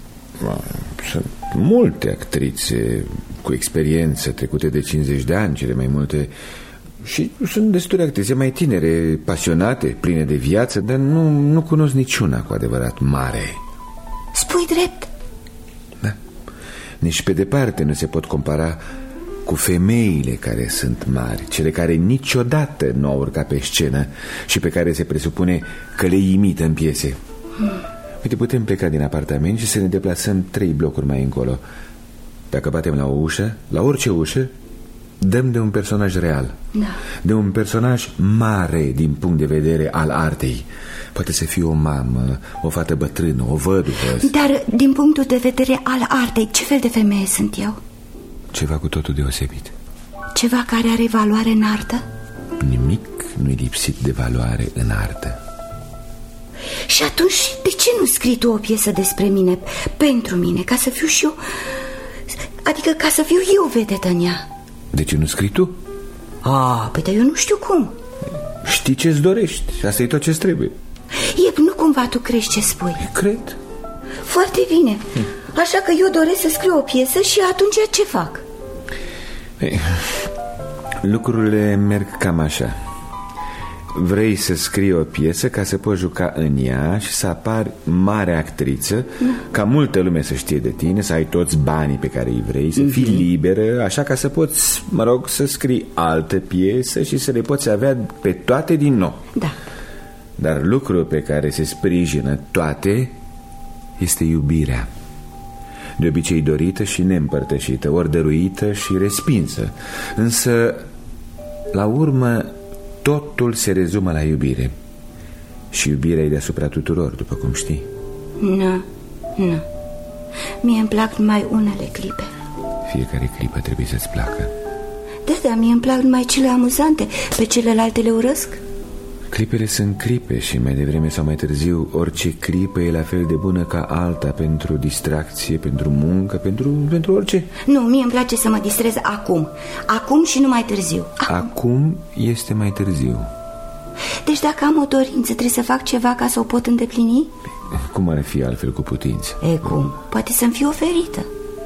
Sunt multe actrițe cu experiență, trecute de 50 de ani, cele mai multe. Și sunt destule actrițe mai tinere, pasionate, pline de viață, dar nu cunosc niciuna cu adevărat mare. Spui drept? Da. Nici pe departe nu se pot compara cu femeile care sunt mari, cele care niciodată nu au urcat pe scenă și pe care se presupune că le imită în piese. Uite, putem pleca din apartament și să ne deplasăm 3 blocuri mai încolo. Dacă batem la o ușă, la orice ușă, dăm de un personaj real, da, de un personaj mare din punct de vedere al artei. Poate să fie o mamă, o fată bătrână, o văduvă. Dar din punctul de vedere al artei, ce fel de femeie sunt eu? Ceva cu totul deosebit. Ceva care are valoare în artă? Nimic nu e lipsit de valoare în artă. Și atunci de ce nu scrii tu o piesă despre mine, pentru mine, ca să fiu și eu, adică ca să fiu eu vedetă în ea? De ce nu scrii tu? Păi dar eu nu știu cum. Știi ce-ți dorești, asta e tot ce-ți trebuie. Nu cumva tu crezi ce spui? Cred. Foarte bine. Așa că eu doresc să scriu o piesă și atunci ce fac? Lucrurile merg cam așa. Vrei să scrii o piesă ca să poți juca în ea și să apari mare actriță, ca multă lume să știe de tine, să ai toți banii pe care îi vrei, să fii liberă, așa ca să poți, mă rog, să scrii altă piesă și să le poți avea pe toate din nou. Da. Dar lucrul pe care se sprijină toate este iubirea. De obicei dorită și neîmpărtășită, ori dăruită și respinsă. Însă, la urmă, totul se rezumă la iubire. Și iubirea e deasupra tuturor, după cum știi. Nu. Mie îmi plac numai unele clipe. Fiecare clipă trebuie să-ți placă. Da, mie îmi plac numai cele amuzante. Pe celelalte le urăsc. Clipele sunt clipe și mai devreme sau mai târziu orice clipă e la fel de bună ca alta pentru distracție, pentru muncă, pentru orice. Nu, mie îmi place să mă distrez acum. Acum și nu mai târziu. Acum este mai târziu. Deci dacă am o dorință, trebuie să fac ceva ca să o pot îndeplini? Cum ar fi altfel cu putință? Cum? Poate să-mi fiu oferită.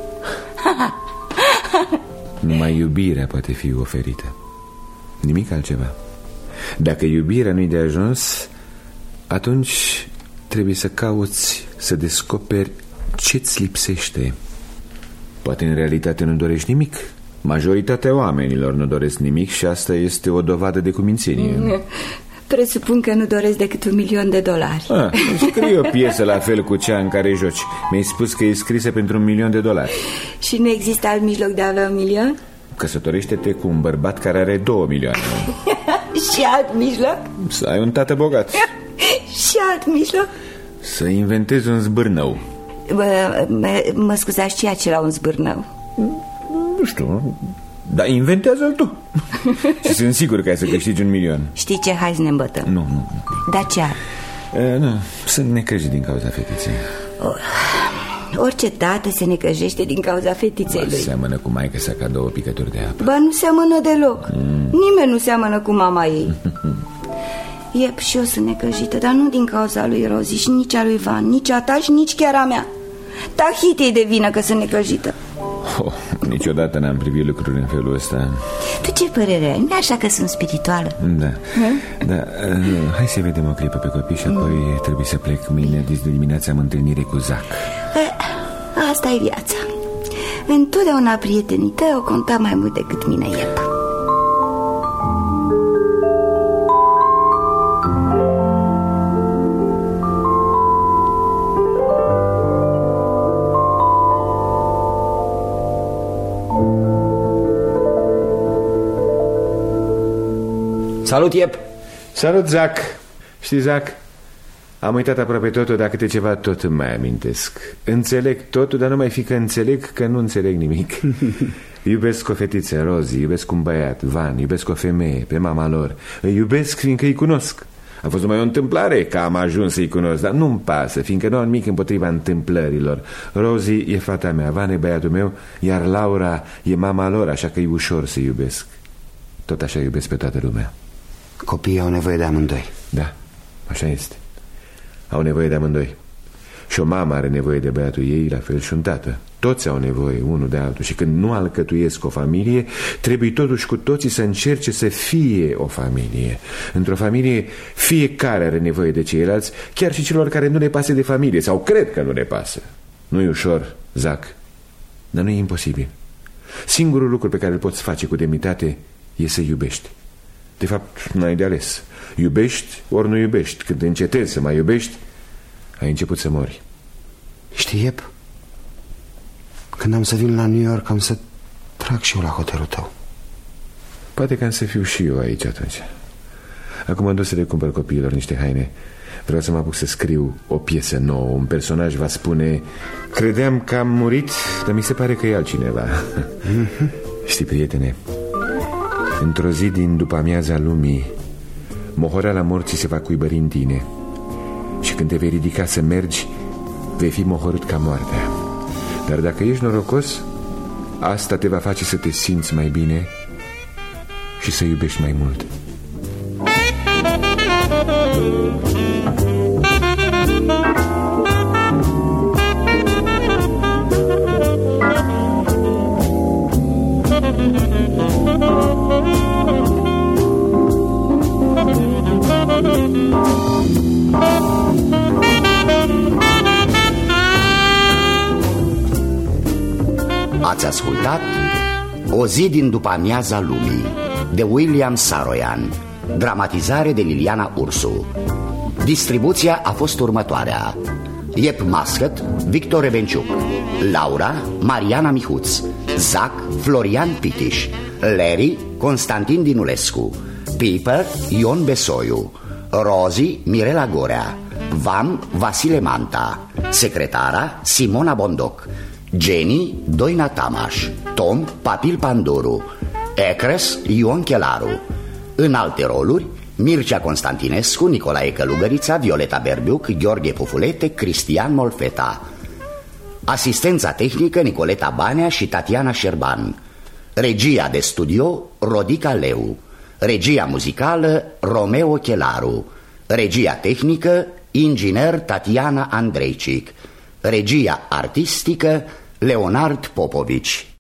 Numai iubirea poate fi oferită. Nimic altceva. Dacă iubirea nu-i de ajuns, atunci trebuie să cauți, să descoperi ce-ți lipsește. Poate în realitate nu dorești nimic. Majoritatea oamenilor nu doresc nimic și asta este o dovadă de cumințenie. Presupun că nu doresc decât $1.000.000. Scrie o piesă la fel cu cea în care joci. Mi-ai spus că e scrisă pentru $1.000.000. Și nu există alt mijloc de a avea 1 milion? Căsătorește-te cu un bărbat care are 2 milioane. Și alt mijloc? Să ai un tată bogat. Și alt mijloc? Să inventezi un zbârnău. Mă scuzați, ce e acela un zbârnău? Nu știu, dar inventează-l tu. Și sunt sigur că ai să câștigi 1 milion. Știi ce? Hai să ne îmbătăm. Nu. Dar ce ar? Nu, sunt necăjit din cauza fetiței. Orice tată se necăjește din cauza fetiței lui. Seamănă cu maică sa ca 2 picături de apă. Ba, nu seamănă deloc. Nimeni nu seamănă cu mama ei. Iep, și eu sunt necăjită, dar nu din cauza lui Rozi și nici a lui Van, nici a ta și nici chiar a mea. Tahiti e de vină că sunt necăjită. Niciodată n-am privit lucruri în felul ăsta. Tu ce părere ai? Nu e așa că sunt spirituală? Da. Hai să vedem o clipă pe copii și apoi trebuie să plec. Mâine de dimineața am întâlnire cu Zac. Asta e viața. Întotdeauna prietenii tăi au contat mai mult decât mine, Iep. Salut, Iep! Salut, Zac! Știi, Zac, am uitat aproape totul, dar câte ceva tot îmi mai amintesc. Înțeleg totul, dar nu mai fi că înțeleg că nu înțeleg nimic. Iubesc o fetiță, Rozi, iubesc un băiat, Van, iubesc o femeie, pe mama lor. Îi iubesc fiindcă îi cunosc. A fost numai o întâmplare că am ajuns să-i cunosc, dar nu-mi pasă, fiindcă nu am nimic împotriva întâmplărilor. Rozi e fata mea, Van e băiatul meu, iar Laura e mama lor, așa că e ușor să iubesc. Tot așa iubesc pe toată lumea. Copiii au nevoie de amândoi. Da, așa este. Au nevoie de amândoi. Și o mamă are nevoie de băiatul ei, la fel și un tată. Toți au nevoie unul de altul. Și când nu alcătuiesc o familie, trebuie totuși cu toții să încerce să fie o familie. Într-o familie fiecare are nevoie de ceilalți, chiar și celor care nu le pasă de familie, sau cred că nu le pasă. Nu e ușor, Zac, dar nu e imposibil. Singurul lucru pe care îl poți face cu demnitate e să iubești. De fapt, n-ai de ales. Iubești ori nu iubești. Când încetezi să mai iubești, ai început să mori. Știi, Iep, când am să vin la New York, am să trag și eu la hotelul tău. Poate că am să fiu și eu aici atunci. Acum am dus să le cumpăr copiilor niște haine. Vreau să mă apuc să scriu o piesă nouă. Un personaj va spune: credeam că am murit, dar mi se pare că e altcineva. Știi, prietene, într-o zi din după amiaza lumii, mohoreala morții se va cuibări în tine. Și când te vei ridica să mergi, vei fi mohorât ca moartea. Dar dacă ești norocos, asta te va face să te simți mai bine și să iubești mai mult. Ați ascultat O zi din după amiaza lumii de William Saroyan, dramatizare de Liliana Ursu. Distribuția a fost următoarea: Iep Mascăt, Victor Rebenciuc, Laura, Mariana Mihuț, Zac, Florian Pitiș, Larry, Constantin Dinulescu, Piper, Ion Besoiu, Rozi, Mirela Gorea, Van, Vasile Manta, secretara, Simona Bondoc, Jenny, Doina Tamaș, Tom, Papil Pandoru, Ecres, Ion Chelaru. În alte roluri, Mircea Constantinescu, Nicolae Călugărița, Violeta Berbiuc, Gheorghe Pufulete, Cristian Molfeta. Asistența tehnică, Nicoleta Banea și Tatiana Șerban. Regia de studio, Rodica Leu. Regia muzicală, Romeo Chelaru. Regia tehnică, inginer Tatiana Andreicic. Regia artistică, Leonard Popovici.